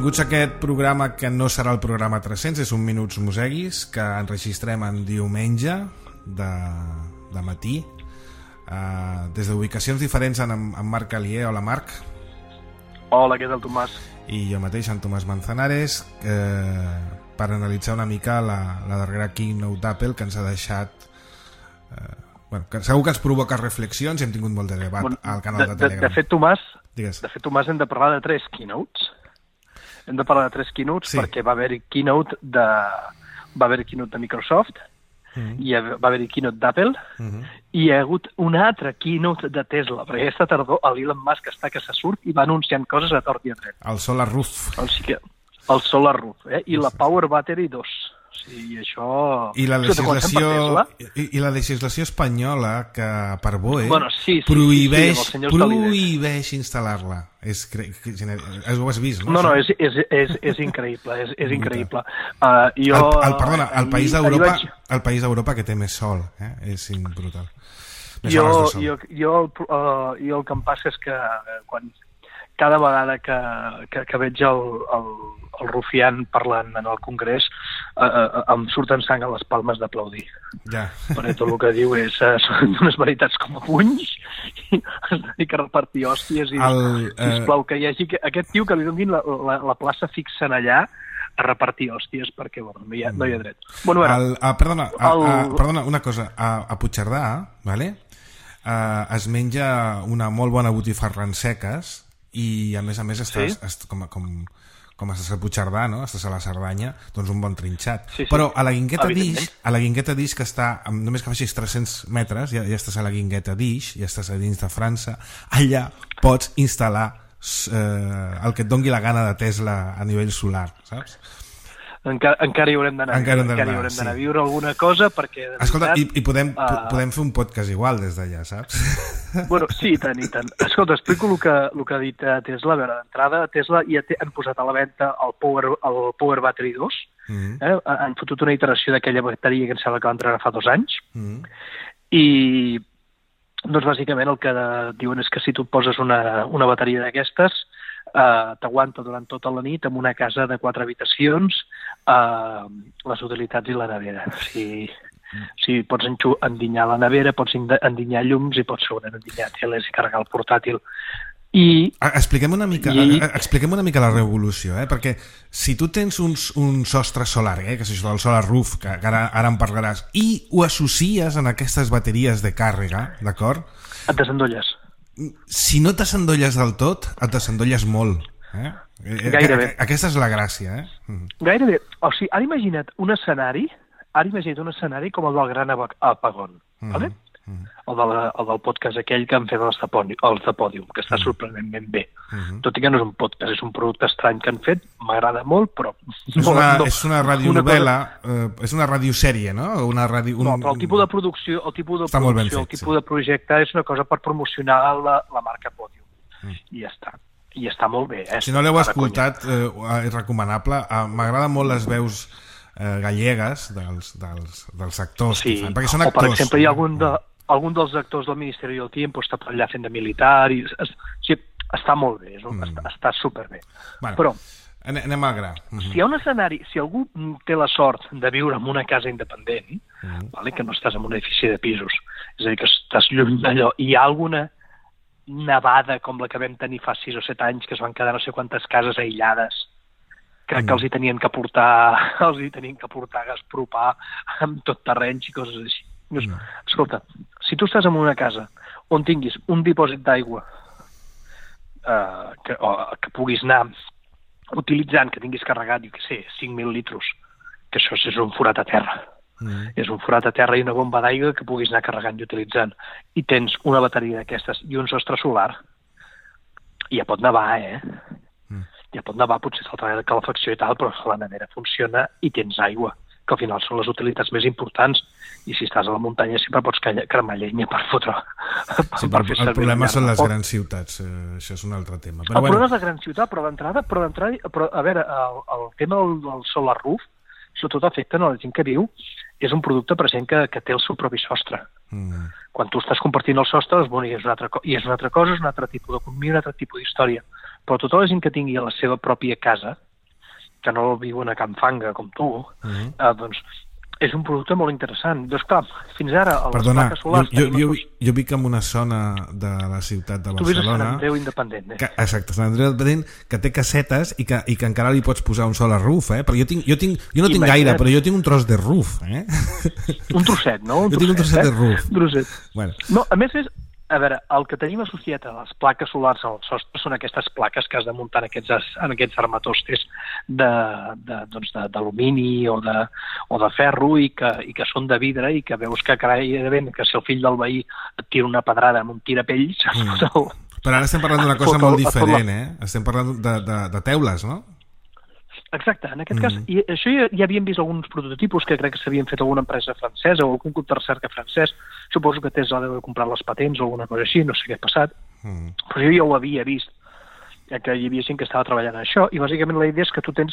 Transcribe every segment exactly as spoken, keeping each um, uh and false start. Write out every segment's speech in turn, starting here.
Benvinguts a aquest programa que no serà el programa tres-cents, és un Minuts Moseguis, que enregistrem en diumenge de, de matí, uh, des d'ubicacions diferents en, en Marc Alier. Hola, Marc. Hola, què tal, Tomàs? I jo mateix, en Tomàs Manzanares, eh, per analitzar una mica la, la darrera keynote d'Apple, que ens ha deixat... Eh, bueno, que segur que ens provoca reflexions i hem tingut molt de debat bueno, al canal de, de Telegram. De, de fet, Tomàs, Digues. de fet, Tomàs, hem de parlar de tres keynotes. Hem de parlar de tres keynotes sí. perquè va haver-hi keynote de, va haver keynote de Microsoft, mm-hmm. i va haver-hi keynote d'Apple, mm-hmm. i hi ha hagut una altra keynote de Tesla, perquè aquesta tardor l'Elon Musk està que se surt i va anunciant coses a tort i a dret. El Solar Roof. O sigui que, el Solar Roof, eh? I la Power Battery dos. O sigui, això... I la legislació, i, i la legislació espanyola que per B O E bueno, sí, sí, prohibeix, sí, sí, prohibeix instal·lar-la. És, ho has vist, no? No, no, és, és, és, és increïble, és, és increïble. Uh, jo, el, el, perdona, el país d'Europa vaig... el país d'Europa que té més sol, eh? És brutal. Més jo, hores de sol. Jo, jo, uh, jo el que em passa és que quan cada vegada que, que, que veig el, el, el rufián parlant en el Congrés uh, uh, em surten sang a les palmes d'aplaudir. Ja. Perquè tot el que diu és, uh, són unes veritats com a punys i es dedica a repartir hòsties i el, uh... sisplau que hi hagi aquest tio que li donin la, la, la plaça fixa allà a repartir hòsties perquè bueno, no, hi ha, no hi ha dret. Bueno, ara, el, uh, perdona, el... uh, uh, perdona, una cosa. A, a Puigcerdà, vale? uh, es menja una molt bona botifarra en seques i a més a més estàs, sí? est, com, com, com estàs a Puigcerdà, no? Estàs a la Cerdanya, doncs un bon trinxat. Sí, sí. Però a la Guingueta d'Ix, a la Guingueta d'Ix, que està, només que facis tres-cents metres, ja, ja estàs a la Guingueta d'Ix, ja estàs a dins de França, allà pots instal·lar eh, el que et dongui la gana de Tesla a nivell solar, saps? Encara, encara hi haurem d'anar encara encara hi haurem d'anar sí. a viure alguna cosa perquè... Escolta, veritat, i, i podem, uh... podem fer un podcast igual des d'allà, saps? Bueno, sí, i tant, i tant. Escolta, explico el que, el que ha dit Tesla. A veure, d'entrada, Tesla ja té, han posat a la venda el Power, el Power Battery dos. Mm-hmm. eh? Han fotut una iteració d'aquella bateria que em sembla que van treure fa dos anys. Mm-hmm. I, doncs, bàsicament, el que diuen és que si tu et poses una, una bateria d'aquestes, Uh, t'aguanta durant tota la nit en una casa de quatre habitacions, uh, les utilitats i la nevera. O sigui, o sigui pots endinyar la nevera, pots endinyar llums i pots segurament endinyar teles i carregar el portàtil. I, expliquem una mica, i... expliquem una mica la revolució, eh? Perquè si tu tens uns, un sostre solar, eh? Que és això del Solar Roof, que ara, ara en parlaràs, i ho associes en aquestes bateries de càrrega, d'acord? Et desendolles. Si no t'assendolles del tot, et desendolles molt. Eh? Gairebé. Aquesta és la gràcia, eh? Gairebé. O sigui, ara imagina't un escenari, ara imagina't un escenari com el del Gran Apagón, mm-hmm. vale? Mm-hmm. El, de la, el del podcast aquell que han fet els de, Pòdium, els de Pòdium, que està mm-hmm. sorprenentment bé. Mm-hmm. Tot i que no és un podcast, és un producte estrany que han fet, m'agrada molt, però... És una, no, és una radionovel·la, una cosa... eh, és una radiosèrie, no? Una radio, un... No, però el tipus de producció, el tipus de, està producció, fet, el tipus sí. de projecte és una cosa per promocionar la, la marca Pòdium. Mm. I ja està. I està molt bé. Eh? Si no l'heu escoltat, eh, és recomanable. Eh, M'agraden molt les veus eh, gallegues dels, dels, dels actors sí. que fan, perquè són actors. O, per exemple, hi ha algun de... algun dels actors del Ministeri del Tiempo està per allà fent de militar i es, o sigui, està molt bé, és un, mm. està, està superbé. Bueno, però anem al gra. Mm-hmm. Si hi ha un escenari, si algú té la sort de viure en una casa independent, mm-hmm. vale, que no estàs en un edifici de pisos, és a dir, que estàs lluny d'allò, i hi ha alguna nevada com la que vam tenir fa sis o set anys, que es van quedar no sé quantes cases aïllades, que, mm. que els hi tenien que portar, els hi tenien que portar gas propà amb tot terrenys i coses així. Dius, mm. escolta, si tu estàs en una casa on tinguis un dipòsit d'aigua eh, que, o, que puguis anar utilitzant, que tinguis carregat, jo què sé, cinc mil litres, que això és un forat a terra. Mm. És un forat a terra i una bomba d'aigua que puguis anar carregant i utilitzant. I tens una bateria d'aquestes i un sostre solar, ja pot nevar, eh? Mm. Ja pot nevar, potser falta de calefacció i tal, però la nevera funciona i tens aigua, que al final són les utilitats més importants, i si estàs a la muntanya sempre pots cremar llenya per fotre. Sí, per, el problema són les grans ciutats, eh, això és un altre tema. Però el bueno... problema és la gran ciutat, però d'entrada, però d'entrada, però a veure, el, el tema del, del Solar Roof, sobretot afecta a la gent que viu, és un producte present que, que té el seu propi sostre. Mm. Quan tu estàs compartint el sostre, doncs, bueno, i, és una altra, i és una altra cosa, és un altre tipus d'economia, un altre tipus d'història. Però tota la gent que tingui la seva pròpia casa, que no viuen a Can Fanga com tu, mm-hmm. eh, doncs és un producte molt interessant. Doncs clar, fins ara a les Perdona, plaques solars... Jo, jo, jo, jo vic en una zona de la ciutat de Barcelona... Tu vius a Sant Andreu Independent, eh? Que, exacte, Sant Andreu Independent, que té casetes i que, i que encara li pots posar un sol a roof, eh? Però jo, tinc, jo, tinc, jo no tinc Imagina't. gaire, però jo tinc un tros de roof, eh? Un trosset, no? Un jo trosset, tinc un trosset eh? de roof. Un trosset. Bueno. No, a més és... A veure, el que tenim associat a les plaques solars al sostre són aquestes plaques que has de muntar en aquests, en aquests armatostes d'alumini o, de, o de ferro i que, i que són de vidre i que veus que, carai, que si el fill del veí et tira una pedrada amb un tirapell... Mm. El... Però ara estem parlant d'una cosa fot, molt diferent, eh? Estem parlant de, de, de teules, no? Exacte, en aquest mm. cas, i això ja, ja havíem vist alguns prototipus que crec que s'havien fet alguna empresa francesa o algun grup de recerca francès, suposo que Tesla deu haver comprat les patents o alguna cosa així, no sé què ha passat, mm. però jo ja ho havia vist, ja que hi havia gent que estava treballant en això, i bàsicament la idea és que tu tens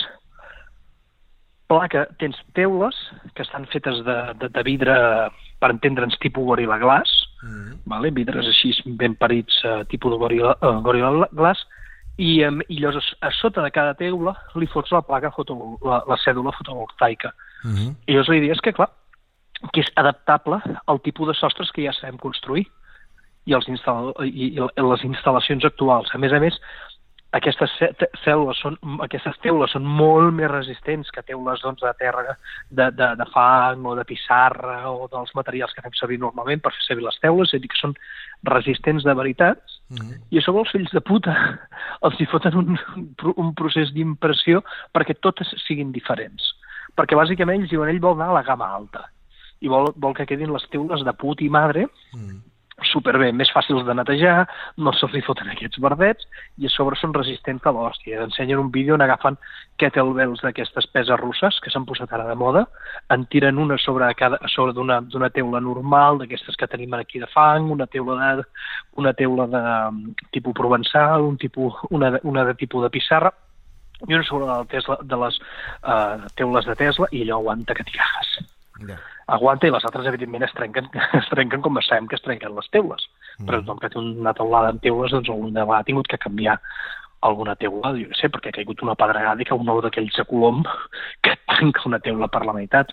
placa, tens teules que estan fetes de, de, de vidre, per entendre'ns, tipus Gorilla Glass, mm. vale? Vidres així ben parits, uh, tipus de Gorilla, uh, Gorilla Glass, i, um, i llavors a sota de cada teula li fots la placa foto, la, la cèdula fotovoltaica. Uh-huh. I llavors la idea és que, clar, que és adaptable al tipus de sostres que ja sabem construir i, els instal i, i les instal·lacions actuals. A més a més, aquestes cèl·lules són, aquestes teules són molt més resistents que teules doncs, de terra, de, de, de fang o de pissarra o dels materials que fem servir normalment per fer servir les teules, és a dir, que són resistents de veritat, mm-hmm. i a sobre els fills de puta els hi foten un, un procés d'impressió perquè totes siguin diferents. Perquè bàsicament ells diuen, ell vol anar a la gamma alta i vol, vol que quedin les teules de put i madre mm. superbé, més fàcils de netejar, no se'ls li foten aquests verdets i a sobre són resistents a l'hòstia. Ensenyen un vídeo on agafen kettlebells d'aquestes peses russes que s'han posat ara de moda, en tiren una sobre cada a sobre d'una d'una teula normal, d'aquestes que tenim aquí de fang, una teula de una teula de tipus provençal, un tipus una de, una de tipus de pissarra i una sobre de, Tesla, de les uh, teules de Tesla i allò aguanta que t'hi cagues. Yeah. Aguanta i les altres, evidentment, es trenquen, es trenquen com sabem que es trenquen les teules. Mm. Però tothom que té una teulada en teules, doncs algun ha tingut que canviar alguna teula, jo no sé, perquè ha caigut una pedregada i que un ou d'aquells de colom que tanca una teula per la meitat.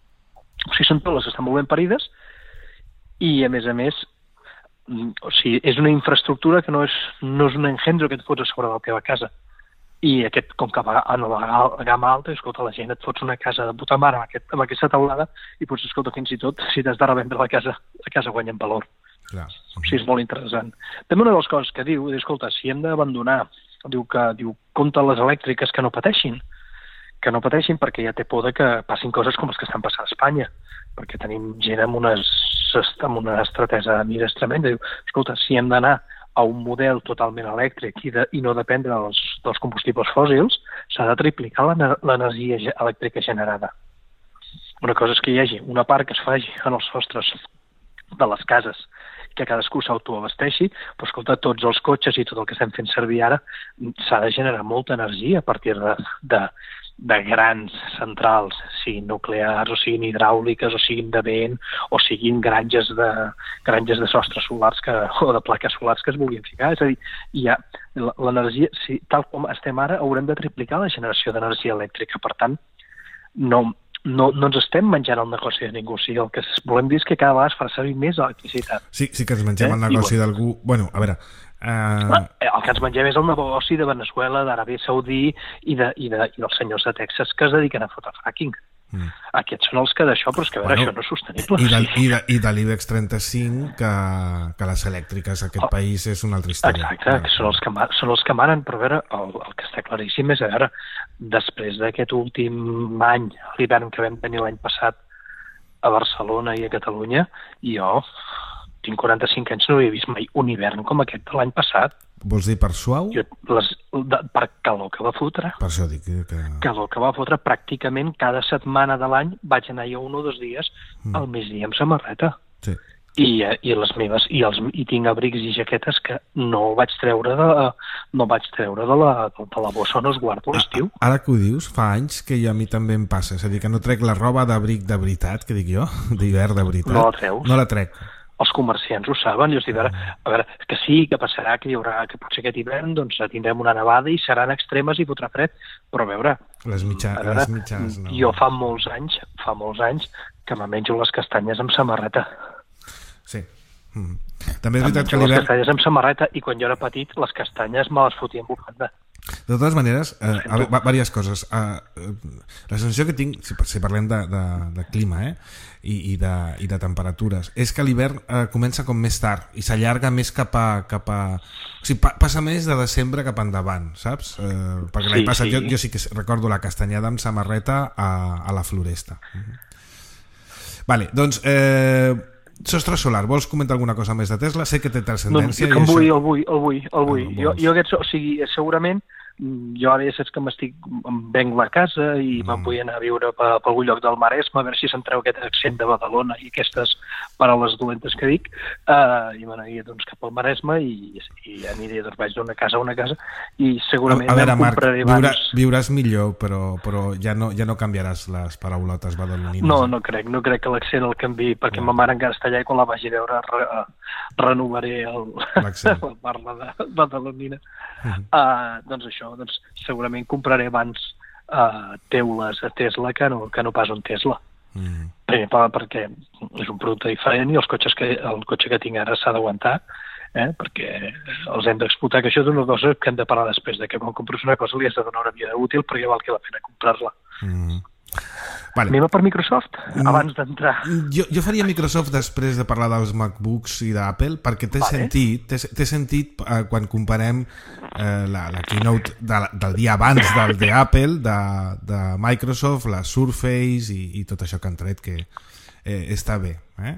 O sigui, són teules que estan molt ben parides i, a més a més, o sigui, és una infraestructura que no és, no és un engendro que et fots a sobre de la teva casa. I aquest, com que va a la gamma alta, escolta, la gent et fots una casa de puta mare amb, aquest, amb aquesta teulada i potser, escolta, fins i tot, si t'has de revendre la casa, la casa guanya en valor. Clar. O sigui, és molt interessant. També una de les coses que diu, és, escolta, si hem d'abandonar, diu que diu, compta les elèctriques que no pateixin, que no pateixin perquè ja té por de que passin coses com les que estan passant a Espanya, perquè tenim gent amb, unes, amb una estratesa de mires tremenda. Diu, escolta, si hem d'anar a un model totalment elèctric i, de, i no dependre dels, dels combustibles fòssils, s'ha de triplicar l'energia elèctrica generada. Una cosa és que hi hagi una part que es faci en els sostres de les cases, que cadascú s'autoabasteixi, però escolta, tots els cotxes i tot el que estem fent servir ara s'ha de generar molta energia a partir de, de, de grans centrals, siguin nuclears, o siguin hidràuliques, o siguin de vent, o siguin granges de, granges de sostres solars que, o de plaques solars que es vulguin ficar. És a dir, hi ha l'energia, si, tal com estem ara, haurem de triplicar la generació d'energia elèctrica. Per tant, no, no, no ens estem menjant el negoci de ningú. O sigui, el que volem dir és que cada vegada es farà servir més electricitat. Sí, sí que ens mengem eh? el negoci bueno. d'algú... Bueno, a veure... Uh... El que ens mengem és el negoci de Venezuela, d'Aràbia Saudí i, de, i, de, i dels senyors de Texas que es dediquen a fotre fracking. Mm. Aquests són els que d'això, però és que a veure, bueno, això no és sostenible. I de, i de, i de l'IBEX trenta-cinc, que, que les elèctriques d'aquest oh. país és una altra història. Exacte, que són els que, són els que manen, però a veure, el, el que està claríssim és, a veure, després d'aquest últim any, l'hivern que vam tenir l'any passat a Barcelona i a Catalunya, jo tinc quaranta-cinc anys, no he vist mai un hivern com aquest de l'any passat. Vols dir per suau? Jo, les, de, per calor que va fotre. Per això dic que... Calor que va fotre pràcticament cada setmana de l'any vaig anar jo un o dos dies mm. al migdia amb samarreta. Sí. I, i les meves, i, els, i tinc abrics i jaquetes que no vaig treure de, no vaig treure de la, de la bossa on es guardo l'estiu. Ara que ho dius, fa anys que a mi també em passa, és a dir, que no trec la roba d'abric de veritat, que dic jo, d'hivern de veritat. No la treus? No la trec. Els comerciants ho saben, i els diuen, a veure, que sí, que passarà, que hi haurà, que potser aquest hivern doncs tindrem una nevada i seran extremes i fotrà fred, però a veure, Les, mitja, veure, les mitjans, no. Jo fa molts anys, fa molts anys, que me menjo les castanyes amb samarreta. Sí. Mm. També és veritat que les castanyes amb samarreta, i quan jo era petit, les castanyes me les fotia en bufanda. De totes maneres, eh, a veure, diverses coses. Eh, la sensació que tinc, si, si parlem de, de, de clima eh, i, i, de, i de temperatures, és que l'hivern eh, comença com més tard i s'allarga més cap a... Cap a o sigui, pa, passa més de desembre cap endavant, saps? Eh, perquè l'any sí, passat sí. Jo, jo sí que recordo la castanyada amb samarreta a, a la Floresta. Mm-hmm. Vale, doncs... Eh, Sostre solar, vols comentar alguna cosa més de Tesla? Sé que té transcendència. No, que el vull, el vull, el vull, el vull. Ah, jo, jo aquest, o sigui, segurament, jo ara ja saps que m'estic, em venc la casa i mm. me'n vull anar a viure per, per algun lloc del Maresme, a veure si se'n treu aquest accent de Badalona i aquestes paraules dolentes que dic, uh, i m'anaria doncs, cap al Maresme i, i aniré, doncs vaig d'una casa a una casa i segurament a, a veure, em Marc, compraré viurà, abans... viuràs millor, però, però ja, no, ja no canviaràs les paraulotes badalonines. No, no crec, no crec que l'accent el canvi, perquè no. Ma mare encara està allà i quan la vagi a veure re, renovaré el, la parla de badalonina. Mm-hmm. Uh, doncs això, doncs segurament compraré abans uh, teules a Tesla que no, que no pas un Tesla. Mm. Primer, perquè és un producte diferent i els cotxes que, el cotxe que tinc ara s'ha d'aguantar, eh, perquè els hem d'explotar, que això és una cosa que hem de parlar després, de que quan compres una cosa li has de donar una vida útil perquè val que la pena comprar-la. Mm. Vale. Anem per Microsoft, abans d'entrar. Jo, jo faria Microsoft després de parlar dels MacBooks i d'Apple, perquè té vale. sentit, té, té sentit eh, quan comparem eh, la, la keynote de, del dia abans del d'Apple, de, de Microsoft, la Surface i, i tot això que han tret, que eh, està bé. Eh?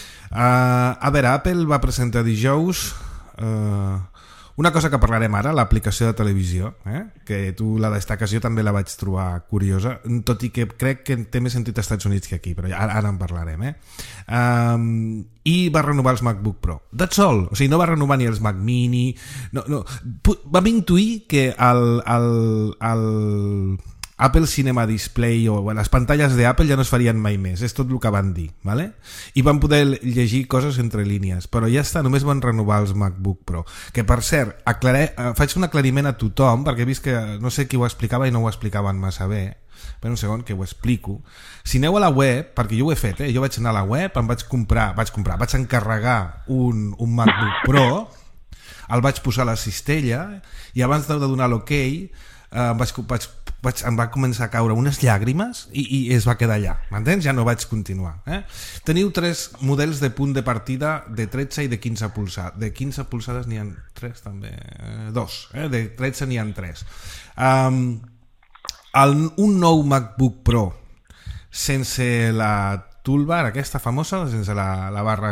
Uh, a veure, Apple va presentar dijous... Uh, una cosa que parlarem ara, l'aplicació de televisió, eh? Que tu la destaques, jo també la vaig trobar curiosa, tot i que crec que té més sentit als Estats Units que aquí, però ara, ara en parlarem. Eh? Um, I va renovar els MacBook Pro. That's all. O sigui, no va renovar ni els Mac Mini... No, no. Vam intuir que el... el, el Apple Cinema Display o les pantalles d'Apple ja no es farien mai més, és tot el que van dir, ¿vale? I van poder llegir coses entre línies, però ja està, només van renovar els MacBook Pro, que per cert, aclaré, faig un aclariment a tothom, perquè he vist que no sé qui ho explicava i no ho explicaven massa bé, per un segon que ho explico. Si aneu a la web, perquè jo ho he fet, eh? Jo vaig anar a la web, em vaig comprar, vaig comprar, vaig encarregar un, un MacBook Pro, el vaig posar a la cistella i abans de donar l'ok eh, vaig, vaig Vaig, em va començar a caure unes llàgrimes i, i es va quedar allà, m'entens? Ja no vaig continuar. Eh? Teniu tres models de punt de partida de tretze i de quinze polsades. De quinze polsades n'hi ha tres també, eh, dos, eh? De tretze n'hi ha tres. Um, el, un nou MacBook Pro sense la toolbar aquesta famosa, sense la, la barra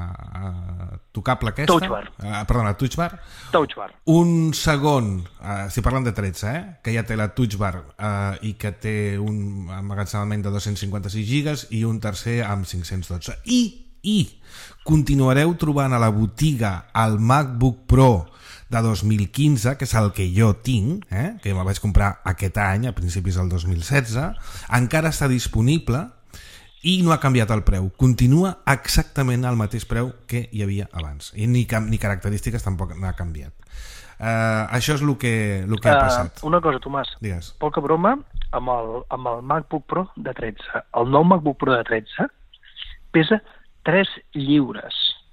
uh, tocable aquesta. Touch bar. Uh, perdona, touch bar. Touch bar. Un segon, uh, si parlem de tretze, eh, que ja té la touch bar uh, i que té un emmagatzemament de dos-cents cinquanta-sis gigas i un tercer amb cinc-cents dotze. I, i continuareu trobant a la botiga el MacBook Pro de dos mil quinze, que és el que jo tinc, eh, que me'l vaig comprar aquest any, a principis del dos mil setze, encara està disponible i no ha canviat el preu, continua exactament al mateix preu que hi havia abans i ni, ni característiques tampoc n'ha canviat. Uh, això és el que, el que ha passat. Uh, una cosa, Tomàs, digues. Poca broma amb el, amb el MacBook Pro de tretze. El nou MacBook Pro de tretze pesa tres lliures.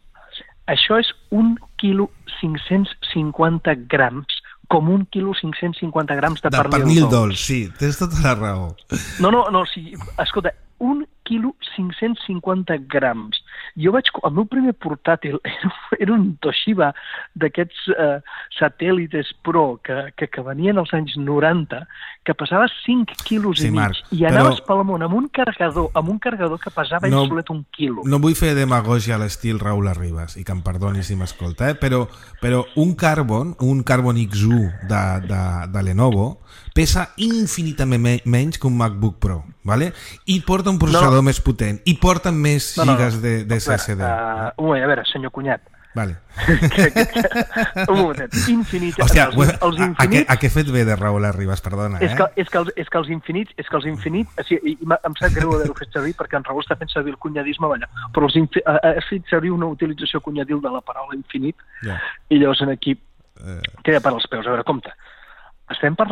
Això és un quilo cinc-cents cinquanta grams, com un quilo cinc-cents cinquanta grams de, de pernil, pernil dolç. Sí, tens tota la raó. No, no, no, sí, escolta, un quilo cinc-cents cinquanta grams. Jo vaig... El meu primer portàtil era, era un Toshiba d'aquests eh, satèl·lites Pro que, que, que venien als anys noranta, que pesava cinc quilos sí, i mig. Marc, I anaves però... pel món amb un carregador, amb un carregador que pesava no, solet un quilo. No vull fer demagògia a l'estil Raül Arribas, i que em perdoni si m'escolta, eh? però, però un Carbon, un Carbon X u de, de, de Lenovo, pesa infinitament menys que un MacBook Pro, ¿vale? I porta un processador no. més potent, i porta més no, gigas no, no. de, de S S D. Uh, un moment, a veure, senyor cunyat. Vale. que, que, que, un momentet, infinit... Hòstia, els, els infinits, a, a, què, a què fet bé de Raül Arribas, perdona, eh? És que, és que, els, és que els infinits, és que els infinits, o sigui, em sap greu haver-ho fet servir perquè en Raül està fent servir el cunyadisme allà, però els infi, ha, ha fet servir una utilització cunyadil de la paraula infinit, yeah. I llavors en aquí uh... queda per als peus. A veure, compte, estem parlant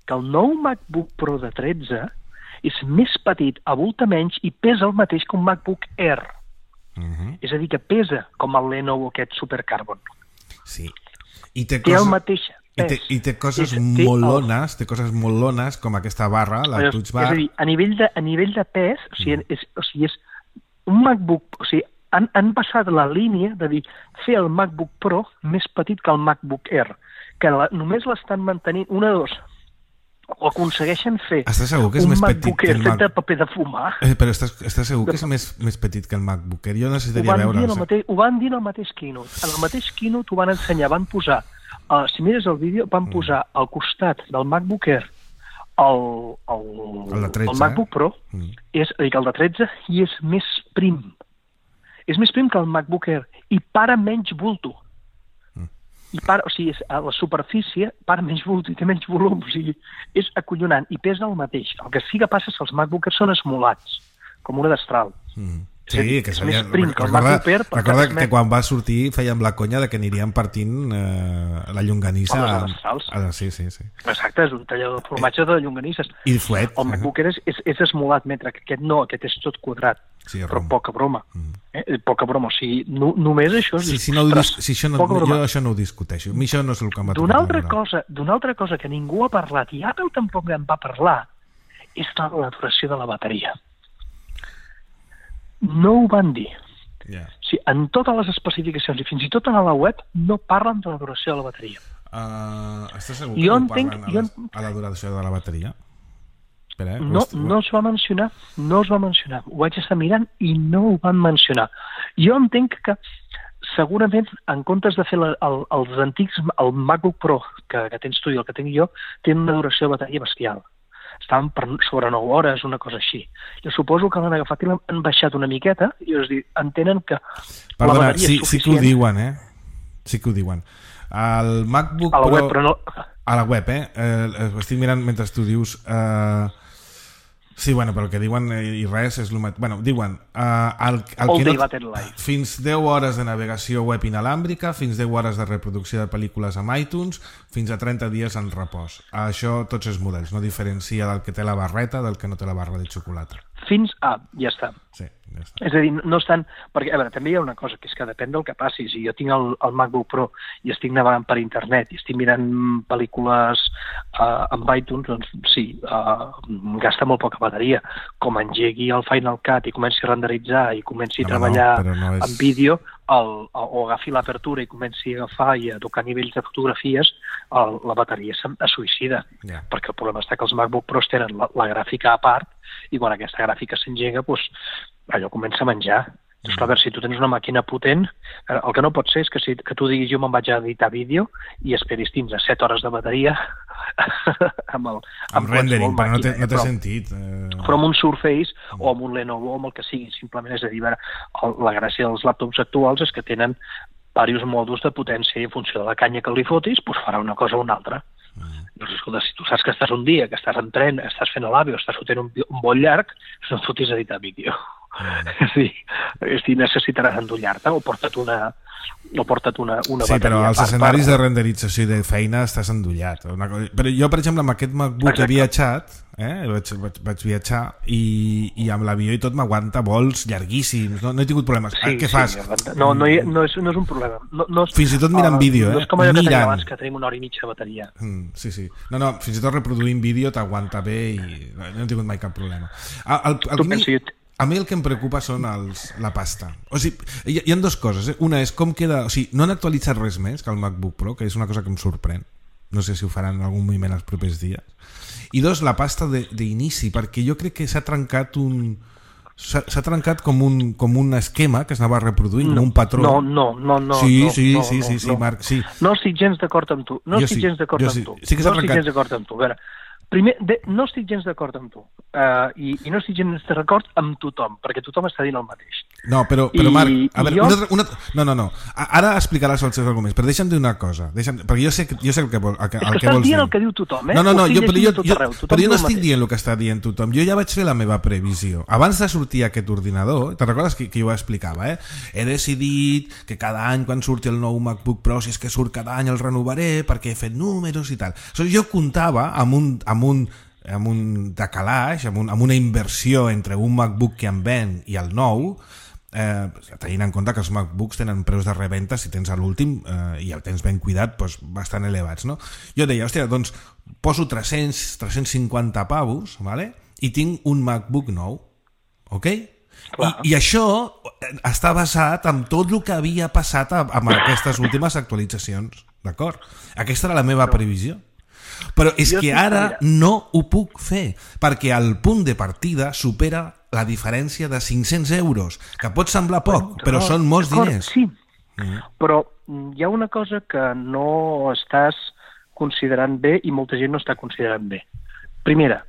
que el nou MacBook Pro de tretze és més petit, avulta menys i pesa el mateix que un MacBook Air. Uh-huh. És a dir, que pesa com el Lenovo aquest Super Carbon. Sí. I té, té cosa... el mateix I té, I té coses és, molt lones, té coses molt lones, com aquesta barra, la és, Touch Bar. És a dir, a nivell de, a nivell de pes, o sigui, és, o sigui, és un MacBook... O sigui, han, han passat la línia de dir fer el MacBook Pro més petit que el MacBook Air, que la, només l'estan mantenint una de dos. O aconsegueixen fer estàs segur que és un més MacBook petit Air que el fet Mac... de paper de fumar. Eh, però estàs, estàs segur que és més, més petit que el MacBook Air? Jo necessitaria veure... Mateix, ho van dir en el mateix keynote. En el mateix keynote ho van ensenyar, van posar, uh, si mires el vídeo, van posar al costat del MacBook Air el, el, el, tretze, el MacBook Pro, eh? és, dic, el de tretze, i és més prim. És més prim que el MacBook Air i para menys bulto. I para, o sigui, a la superfície para menys bulto i té menys volum, o sigui, és acollonant i pesa el mateix. El que sí que passa és que els MacBook Air són esmolats, com una destral. Mm. Sí, dir, que seria... Prim, que recorda, Air, recorda que, que quan va sortir fèiem la conya de que aniríem partint eh, la llonganissa. A les destrals. Ah, sí, sí, sí. Exacte, és un tallador de formatge de llonganisses. I fuet. El MacBook Air és, és, és esmolat, mentre que aquest no, aquest és tot quadrat. Sí, però rom. Poca broma. Mm. Eh? Poca broma, o sigui, no, només això... És, sí, si no dis... si això no, jo això no ho discuteixo. A mi això no és el que m'ha D'una altra, cosa, d'una altra cosa que ningú ha parlat, i Apple tampoc en va parlar, és la duració de la bateria. No ho van dir. Yeah. O sigui, en totes les especificacions, i fins i tot a la web, no parlen de la duració de la bateria. Uh, estàs segur que jo no entenc, parlen a, les, jo... a la duració de la bateria? Espera, eh? No, no es va mencionar, no es va mencionar. Ho vaig estar mirant i no ho van mencionar. Jo entenc que segurament, en comptes de fer la, el, els antics, el MacBook Pro que, que tens tu i el que tinc jo, té una duració de bateria bestial. Estaven per sobre nou hores, una cosa així. Jo suposo que l'han agafat i l'han baixat una miqueta i és dir, entenen que Perdona, la bateria sí, és sí suficient. que ho diuen, eh? Sí que ho diuen. El MacBook a la Pro... web, però no... A la web, eh? eh estic mirant mentre tu dius... Eh... Sí, bueno, però el que diuen i res és el mateix. Bueno, diuen uh, el, el All que day no... battery life. Fins deu hores de navegació web inalàmbrica, fins deu hores de reproducció de pel·lícules amb iTunes, fins a trenta dies en repòs. Això tots els models, no diferencia del que té la barreta del que no té la barra de xocolata. Fins a... ja està. Sí, ja està. És a dir, no estan... Perquè, a veure, també hi ha una cosa, que és que depèn del que passi. Si jo tinc el, el MacBook Pro i estic navegant per internet i estic mirant pel·lícules uh, amb iTunes, doncs sí, uh, gasta molt poca bateria. Com engegui el Final Cut i comenci a renderitzar i comenci a no, treballar no, no és... en vídeo, el, o agafi l'apertura i comenci a agafar i a tocar nivells de fotografies, el, la bateria es, es suïcida. Yeah. Perquè el problema està que els MacBook Pros tenen la, la gràfica a part i quan aquesta gràfica s'engega, doncs, allò comença a menjar. Doncs, clar, a veure, si tu tens una màquina potent, el que no pot ser és que, si, que tu diguis jo me'n vaig a editar vídeo i esperis fins a set hores de bateria amb el... Amb, amb rendering, però no té, no té però, sentit. Eh... Però amb un Surface o amb un Lenovo o amb el que sigui, simplement és a dir, veure, el, la gràcia dels laptops actuals és que tenen diversos mòduls de potència i en funció de la canya que li fotis, doncs farà una cosa o una altra. Mm. Doncs, escolta, si tu saps que estàs un dia, que estàs en tren, estàs fent a l'àvio, estàs fotent un, un vol llarg, no et fotis a editar vídeo. Mm. Sí, si necessitaràs endollar-te o porta't una, o porta't una, una sí, bateria. Però als per, escenaris per... de renderització i de feina estàs endollat. Una cosa... Però jo, per exemple, amb aquest MacBook Exacte. he viatjat, eh? vaig, vaig, vaig viatjar i, i amb l'avió i tot m'aguanta vols llarguíssims, no, no he tingut problemes. Sí, Què sí, fas? No, no, hi, no, és, no és un problema. No, no és, fins i tot mirant uh, vídeo, eh? No és com allò que mirant. tenim abans, que tenim una hora i mitja de bateria. Mm, sí, sí. No, no, fins i tot reproduint vídeo t'aguanta bé i no he tingut mai cap problema. El, el, el, tu mi... pensi... A mi el que em preocupa són els, la pasta. O sigui, hi, hi ha dues coses. Eh? Una és com queda... O sigui, no han actualitzat res més que el MacBook Pro, que és una cosa que em sorprèn. No sé si ho faran en algun moment els propers dies. I dos, la pasta d'inici, perquè jo crec que s'ha trencat un... S'ha trencat com un, com un esquema que es anava reproduint, no, un patró. No, no, no, no. Sí, no, sí, no, sí, no, sí, sí, no. Marc, sí. No estic gens d'acord amb tu. No jo estic sí, gens d'acord amb sí. tu. Sí que no trencat. estic gens d'acord amb tu. A veure, primer, de, no estic gens d'acord amb tu. uh, i, i no estic gens d'acord amb tothom, perquè tothom està dient el mateix. No, però, però I, Marc, a veure, jo... una, una, no, no, no, ara explicaràs els seus arguments, però deixa'm dir una cosa, deixa'm, perquè jo sé, jo sé el que, vol, el que, és que el que estàs vols dient dir. el que diu tothom, eh? No, no, no, jo, però jo, jo, arreu, però jo no estic dient el que està dient tothom, jo ja vaig fer la meva previsió. Abans de sortir aquest ordinador, te'n recordes que, que jo ho explicava, eh? He decidit que cada any quan surti el nou MacBook Pro, si és que surt cada any el renovaré, perquè he fet números i tal. So, jo comptava amb un, amb un, amb un decalaix, amb, un, amb una inversió entre un MacBook que em ven i el nou, eh, tenint en compte que els MacBooks tenen preus de reventa si tens l'últim eh, i el tens ben cuidat, doncs, bastant elevats, no? Jo deia, hòstia, doncs poso tres-cents, tres-cents cinquanta pavos, vale? I tinc un MacBook nou, ok? I, I això està basat en tot el que havia passat amb aquestes últimes actualitzacions, d'acord? Aquesta era la meva previsió. Però és que ara no ho puc fer, perquè el punt de partida supera la diferència de cinc-cents euros, que pot semblar poc, però són molts diners. Sí, però hi ha una cosa que no estàs considerant bé i molta gent no està considerant bé. Primera,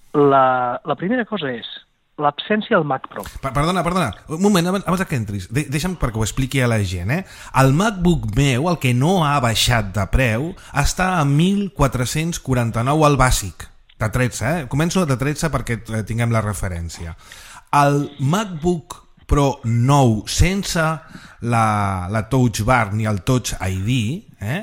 la, la primera cosa és l'absència del Mac Pro. Perdona, perdona, un moment, abans que entris, de deixa'm perquè ho expliqui a la gent, eh? El MacBook meu, el que no ha baixat de preu, està a mil quatre-cents quaranta-nou al bàsic, de tretze, eh? Començo de tretze perquè tinguem la referència. El MacBook Pro nou, sense la, la Touch Bar ni el Touch I D, eh?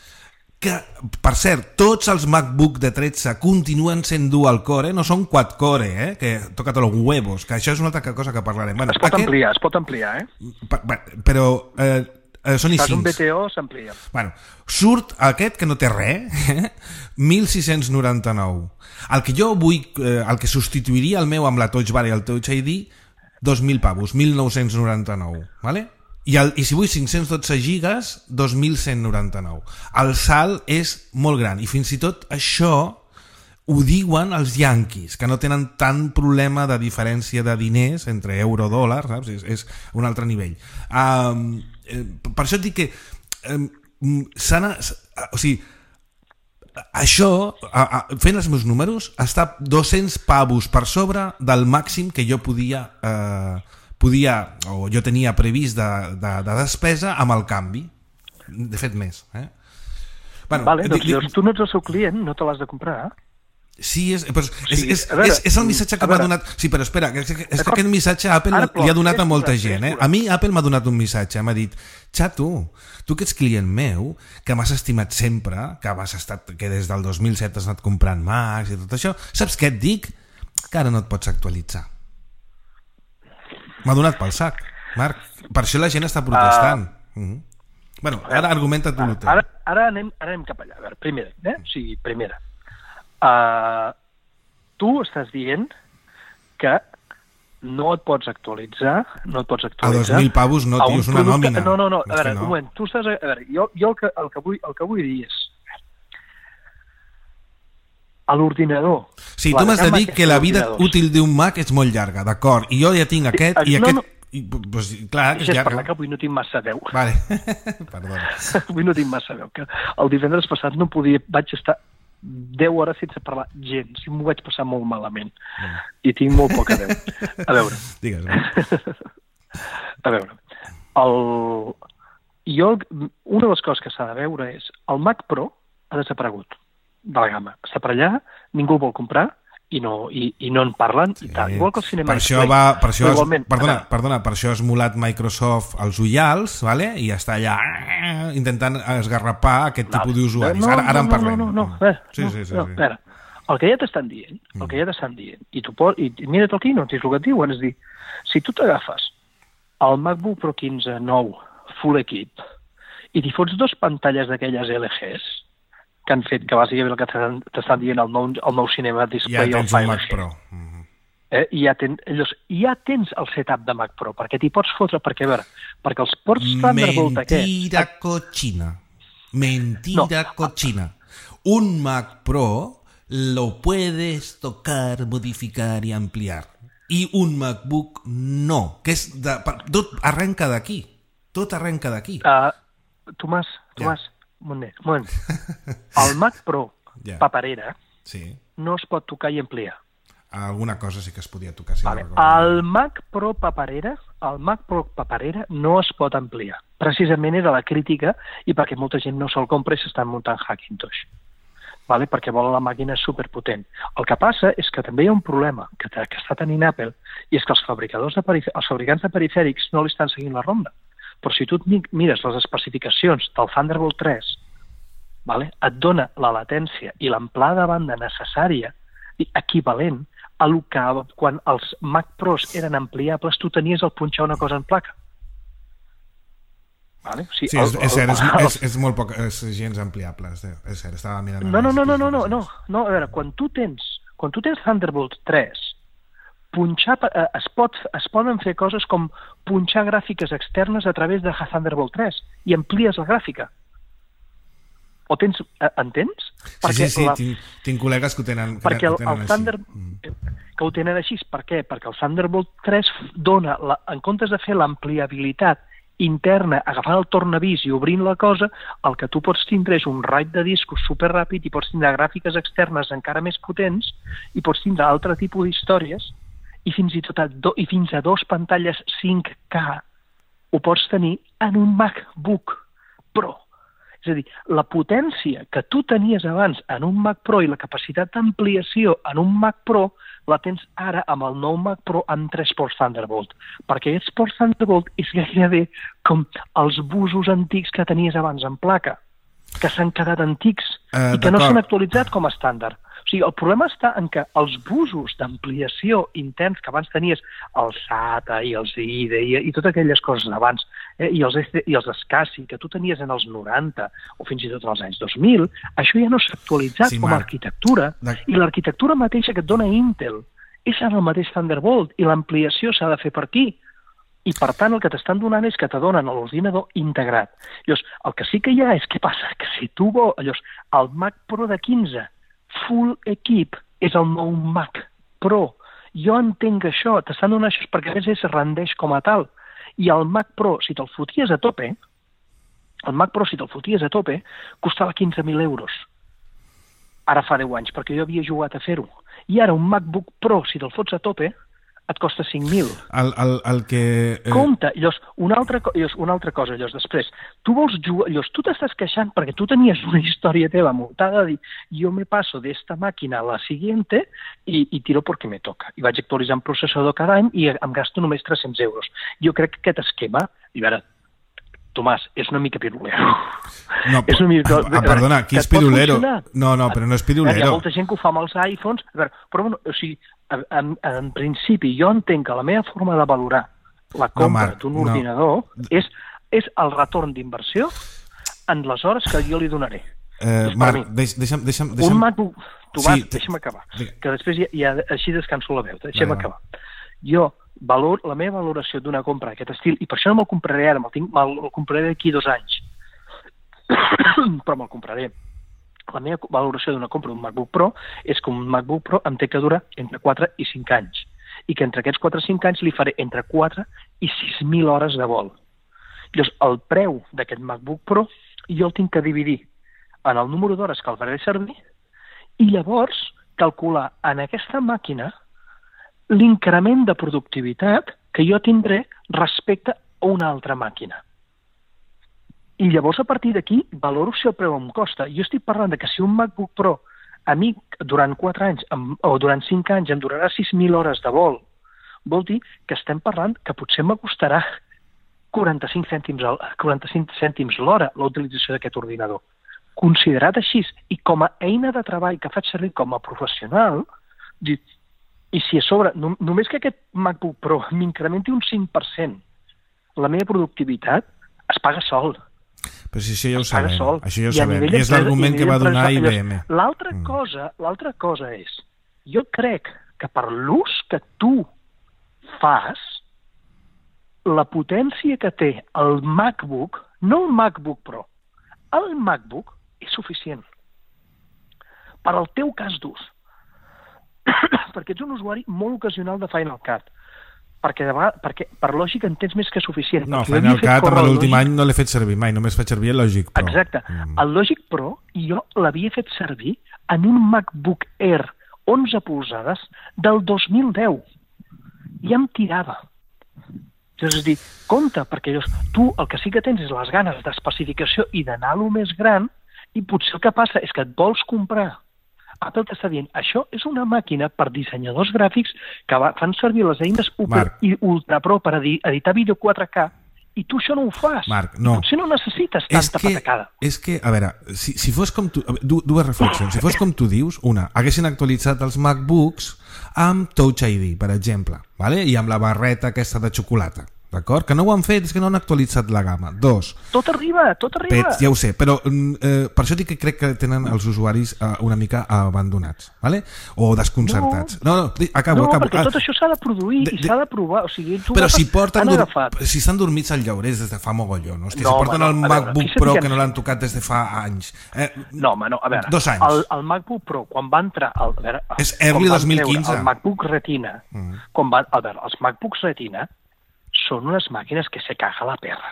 Que, per cert, tots els MacBook de tretze continuen sent dual core, eh? No són quad core, eh? Que toca't los huevos, que això és una altra cosa que parlarem. Bueno, es pot aquest... ampliar, es pot ampliar, eh? Però eh, eh, són i cinc. cinc. Un B T O s'amplia. Bueno, surt aquest que no té res, eh? mil sis-cents noranta-nou. El que jo vull, eh, el que substituiria el meu amb la Touch Bar i el Touch I D, dos mil pavos, mil nou-cents noranta-nou, ¿vale? I, el, i si vull cinc-cents dotze gigas, dos mil cent noranta-nou. El salt és molt gran, i fins i tot això ho diuen els yanquis, que no tenen tant problema de diferència de diners entre euro-dòlar, saps? És, és un altre nivell. Um, eh, per això et dic que um, s'han... O sigui, això, a, a, fent els meus números, està dos-cents pavos per sobre del màxim que jo podia... Eh, podia, o jo tenia previst de, de, de despesa amb el canvi. De fet, més. Eh? Bueno, vale, doncs, doncs tu no ets el seu client, no te l'has de comprar. Sí, és, però és, és, veure, és, és el missatge que m'ha donat... Sí, però espera, és, és que aquest missatge Apple Ara, li ha donat a molta gent. Eh? A mi Apple m'ha donat un missatge, m'ha dit, xato, tu que ets client meu, que m'has estimat sempre, que, vas estat, que des del dos mil set has anat comprant Macs i tot això, saps què et dic? Que ara no et pots actualitzar. M'ha donat pel sac, Marc. Per això la gent està protestant. Uh, uh-huh. Bueno, ara argumenta tu. Ara, ara, ara, anem, ara anem cap allà. A veure, primera, eh? O sigui, primera. Uh, tu estàs dient que no et pots actualitzar, no et pots actualitzar... A dos mil pavos no, tio, és una nòmina. No, no, no, a veure, no. Un moment, tu estàs... A veure, jo, jo el, que, el, que vull, el que vull dir és... A l'ordinador. Sí, tu m'has de dir que la vida útil d'un Mac és molt llarga, d'acord, i jo ja tinc aquest sí, i no, aquest... No. I, pues, clar, que és llarga. Parlar que avui no tinc massa veu. Vale, perdona. Avui no tinc massa veu, que el divendres passat no podia... Vaig estar deu hores sense parlar gens, i m'ho vaig passar molt malament. Mm. I tinc molt poca veu. A veure. Digues. A veure. El... Jo, una de les coses que s'ha de veure és el Mac Pro ha desaparegut de la gamma. Està per allà, ningú el vol comprar i no, i, i no en parlen sí. I tal. Igual que el cinema. Per això va, per això es, perdona, perdona, per això ha esmolat Microsoft els ullals, vale? I està allà intentant esgarrapar aquest no, tipus d'usuaris. No, ara, ara no, en parlem. No, no, no, no. Sí, no, sí, sí, no, sí. Espera. El que ja t'estan dient, el que ja t'estan dient, i tu pot, i mira't el Keynote, és el que et diuen, és dir, si tu t'agafes el MacBook Pro quinze nou full equip i t'hi fots dos pantalles d'aquelles L Gs que han fet que bàsicament el que t'estan dient el nou, el nou Cinema Display ja tens un Mac Pro. Mm-hmm. eh, i ja, ten, llavors, ja tens el setup de Mac Pro perquè t'hi pots fotre, perquè a veure perquè els ports Thunderbolt aquests... Mentira cochina. Mentira no. cochina. Un Mac Pro lo puedes tocar, modificar i ampliar. I un MacBook no. Que és de, tot arrenca d'aquí. Tot arrenca d'aquí. Uh, Tomàs, Tomàs, ja. un moment, un moment. El Mac Pro, ja. paperera, sí. no es pot tocar i ampliar. alguna cosa sí que es podia tocar. Si vale. no el Mac Pro paperera, el Mac Pro paperera no es pot ampliar. Precisament era la crítica i perquè molta gent no se'l compra i s'estan muntant Hackintosh. Vale? Perquè vol la màquina superpotent. El que passa és que també hi ha un problema que, que està tenint Apple i és que els fabricadors de perifè- els fabricants de perifèrics no li estan seguint la ronda. Però si tu mires les especificacions del Thunderbolt tres, vale? Et dona la latència i l'amplada de banda necessària i equivalent a lo que quan els Mac Pros eren ampliables tu tenies el punxar una cosa en placa. Vale? O sigui, sí, és, el, és cert, el, és, el, és, és molt poc, és gens ampliable, és, és cert, estava mirant... No, no, no, no, no, no, no, no, a veure, quan tu tens, quan tu tens Thunderbolt tres, punxar, eh, es, pot, es poden fer coses com punxar gràfiques externes a través de Thunderbolt tres i amplies la gràfica. O tens, eh, entens? Perquè sí, sí, sí, la, tinc, tinc col·legues que ho tenen, que, perquè el, que ho tenen el Thunder, així. Que ho tenen així. Per què? Perquè el Thunderbolt tres dona, la, en comptes de fer l'ampliabilitat interna, agafant el tornavís i obrint la cosa, el que tu pots tindre és un raid de discos superràpid i pots tindre gràfiques externes encara més potents i pots tindre altre tipus d'històries i fins i tot a, do, i fins a dos pantalles cinc K ho pots tenir en un MacBook Pro. És a dir, la potència que tu tenies abans en un Mac Pro i la capacitat d'ampliació en un Mac Pro la tens ara amb el nou Mac Pro amb tres ports Thunderbolt. Perquè aquests ports Thunderbolt és gairebé com els busos antics que tenies abans en placa, que s'han quedat antics uh, i que no s'han actualitzat com a estàndard. O sigui, el problema està en que els busos d'ampliació interns que abans tenies, el SATA i els I D E i, i totes aquelles coses d'abans, eh, i els, i els SCSI que tu tenies en els noranta o fins i tot en els anys dos mil, això ja no s'ha actualitzat sí, com a Marc. arquitectura de... i l'arquitectura mateixa que et dona Intel és en el mateix Thunderbolt i l'ampliació s'ha de fer per aquí. I, per tant, el que t'estan donant és que te donen l'ordinador integrat. Llavors, el que sí que hi ha és què passa? Que si tu vols, llavors, el Mac Pro de quinze full equip és el nou Mac Pro. Jo entenc això, t'estan donant això perquè a més es rendeix com a tal. I el Mac Pro, si te'l foties a tope, el Mac Pro, si te'l foties a tope, costava quinze mil euros. Ara fa deu anys, perquè jo havia jugat a fer-ho. I ara un MacBook Pro, si te'l fots a tope, et costa cinc mil. El, el, el que... Eh... Compte, llavors, una altra, llavors, una altra cosa, llavors, després, tu vols jugar, llavors, tu t'estàs queixant perquè tu tenies una història teva muntada de dir, jo me passo d'esta màquina a la siguiente i, i tiro perquè me toca. I vaig actualitzant processador cada any i em gasto només tres-cents euros. Jo crec que aquest esquema, i a veure, Tomàs, és una mica pirulero. No, és una mica... ah, perdona, qui és pirulero? No, no, però no és pirulero. Hi ha molta gent que ho fa amb els iPhones, a veure, però bueno, o sigui, en, en principi jo entenc que la meva forma de valorar la compra no, d'un no. ordinador és, és el retorn d'inversió en les hores que jo li donaré. Eh, Marc, deix, deixa'm, deixa'm, deixa'm... Un MacBook, Tomàs, sí, deixa'm acabar, digue. que després ja, ja així descanso la veu, deixa'm no, acabar. Jo valor, la meva valoració d'una compra d'aquest estil, i per això no me'l compraré ara, me'l, tinc, me'l compraré d'aquí dos anys, però me'l compraré. La meva valoració d'una compra d'un MacBook Pro és que un MacBook Pro em té que durar entre quatre i cinc anys, i que entre aquests quatre o cinc anys li faré entre quatre i sis mil hores de vol. Llavors, el preu d'aquest MacBook Pro jo el tinc que dividir en el número d'hores que el faré servir i llavors calcular en aquesta màquina l'increment de productivitat que jo tindré respecte a una altra màquina. I llavors, a partir d'aquí, valoro si el preu em costa. Jo estic parlant de que si un MacBook Pro a mi durant quatre anys o durant cinc anys em durarà sis mil hores de vol, vol dir que estem parlant que potser m'acostarà quaranta-cinc cèntims, quaranta-cinc cèntims l'hora la utilització d'aquest ordinador. Considerat així, i com a eina de treball que faig servir com a professional, i si a sobre, no, només que aquest MacBook Pro m'incrementi un cinc per cent, la meva productivitat es paga sol. Però si això ja ho sabem, sol. Això ja ho sabem. I és l'argument que va donar I B M. L'altra mm. cosa, l'altra cosa és, jo crec que per l'ús que tu fas, la potència que té el MacBook, no el MacBook Pro, el MacBook és suficient per al teu cas d'ús. Perquè ets un usuari molt ocasional de Final Cut. Perquè, de vegades, perquè per lògica en tens més que suficient. No, Final Cut amb l'últim any no l'he fet servir mai, només faig servir el Logic Pro. Exacte. Mm. El Logic Pro jo l'havia fet servir en un MacBook Air onze polzades del dos mil deu. I em tirava. És a dir, compte, perquè llavors, tu el que sí que tens és les ganes d'especificació i d'anar a lo més gran, i potser el que passa és que et vols comprar. Apple t'està dient, això és una màquina per dissenyadors gràfics que va, fan servir les eines Marc. i Ultra Pro per editar vídeo quatre K, i tu això no ho fas. Marc, no. Potser no necessites tanta que, patacada. És que, a veure, si, si fos com tu... Dues reflexions. Si fos com tu dius, una, haguessin actualitzat els MacBooks amb Touch I D, per exemple, vale? I amb la barreta aquesta de xocolata. D'acord? Que no ho han fet, és que no han actualitzat la gamma. Dos. Tot arriba, tot arriba. Pets, ja ho sé, però eh, per això dic que crec que tenen els usuaris eh, una mica abandonats, ¿vale? O desconcertats. No, no, no acabo, no, acabo. perquè tot això s'ha de produir de, i s'ha de provar. O sigui, tu però si porten dur... agafat... si estan dormits al llaurers des de fa mogollon, hòstia, no, si porten no, el veure, MacBook Pro que no l'han tocat des de fa anys. Eh, no, home, no, a veure, dos anys. El, el MacBook Pro, quan va entrar... El, a veure, és early dos mil quinze. El MacBook Retina, mm. quan va, a veure, els MacBooks Retina són unes màquines que se caga la perra.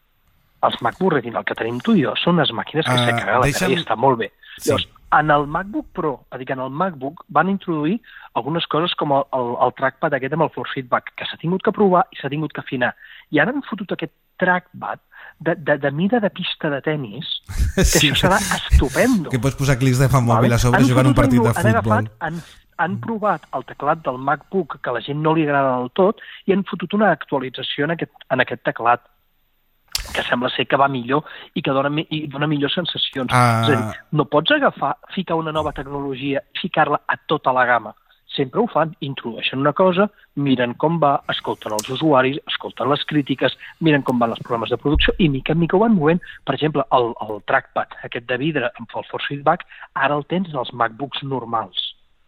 Els MacBook Retina, el que tenim tu i jo, són unes màquines que uh, se caga la deixa'm... perra i està molt bé. Sí. Llavors, en el MacBook Pro, a dir, en el MacBook, van introduir algunes coses com el, el, el trackpad aquest amb el force feedback, que s'ha tingut que provar i s'ha tingut que afinar. I ara han fotut aquest trackpad de, de, de mida de pista de tennis, que sí. Això serà estupendo. Que pots posar clics de fan mòbil vale? A sobre jugant un partit de futbol. Han agafat, han, han provat el teclat del MacBook, que a la gent no li agrada del tot, i han fotut una actualització en aquest, en aquest teclat, que sembla ser que va millor i que dona, i dona millors sensacions. Uh... És a dir, no pots agafar, ficar una nova tecnologia, ficar-la a tota la gamma. Sempre ho fan, introdueixen una cosa, miren com va, escolten els usuaris, escolten les crítiques, miren com van els programes de producció i mica en mica ho van movent. Per exemple, el, el trackpad, aquest de vidre amb el force feedback, ara el tens en els MacBooks normals.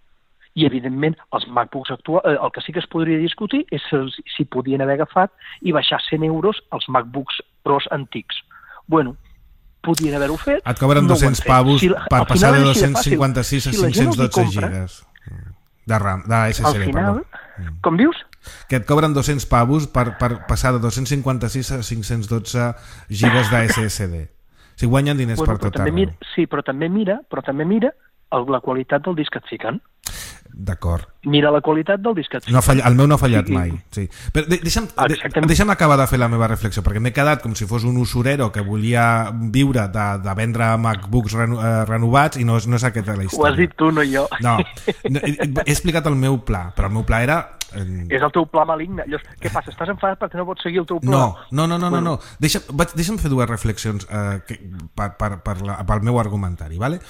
I, evidentment, els MacBooks actuals, eh, el que sí que es podria discutir és si, si podien haver agafat i baixar cent euros als MacBooks Pros antics. Bueno, podien haver-ho fet. Et cobren no dos-cents pavos si, per passar de dos-cents cinquanta-sis a cinc-cents dotze gigas. De RAM, de S S D, al final, perdó. Com dius? Que et cobren dos-cents pavos per, per passar de dos-cents cinquanta-sis a cinc-cents dotze gigas de S S D. Si guanyen diners bueno, per tot arreu. Mira, sí, però també mira, però també mira el, la qualitat del disc que et fiquen. D'acord. Mira la qualitat del disc que et fiquen. No falla, el meu no ha fallat sí, mai. Sí. Però de, deixa'm, de, deixa'm acabar de fer la meva reflexió, perquè m'he quedat com si fos un usurero que volia viure de, de vendre MacBooks reno, eh, renovats i no, no és aquesta la història. Ho has dit tu, no jo. No, no he, he explicat el meu pla, però el meu pla era... És el teu pla maligne. Llavors, què passa? Estàs enfadat perquè no pots seguir el teu pla? No, no, no, no, bueno. no, no. Deixa, vaig, deixa'm fer dues reflexions eh, que, per, per, per la, pel meu argumentari, ¿vale?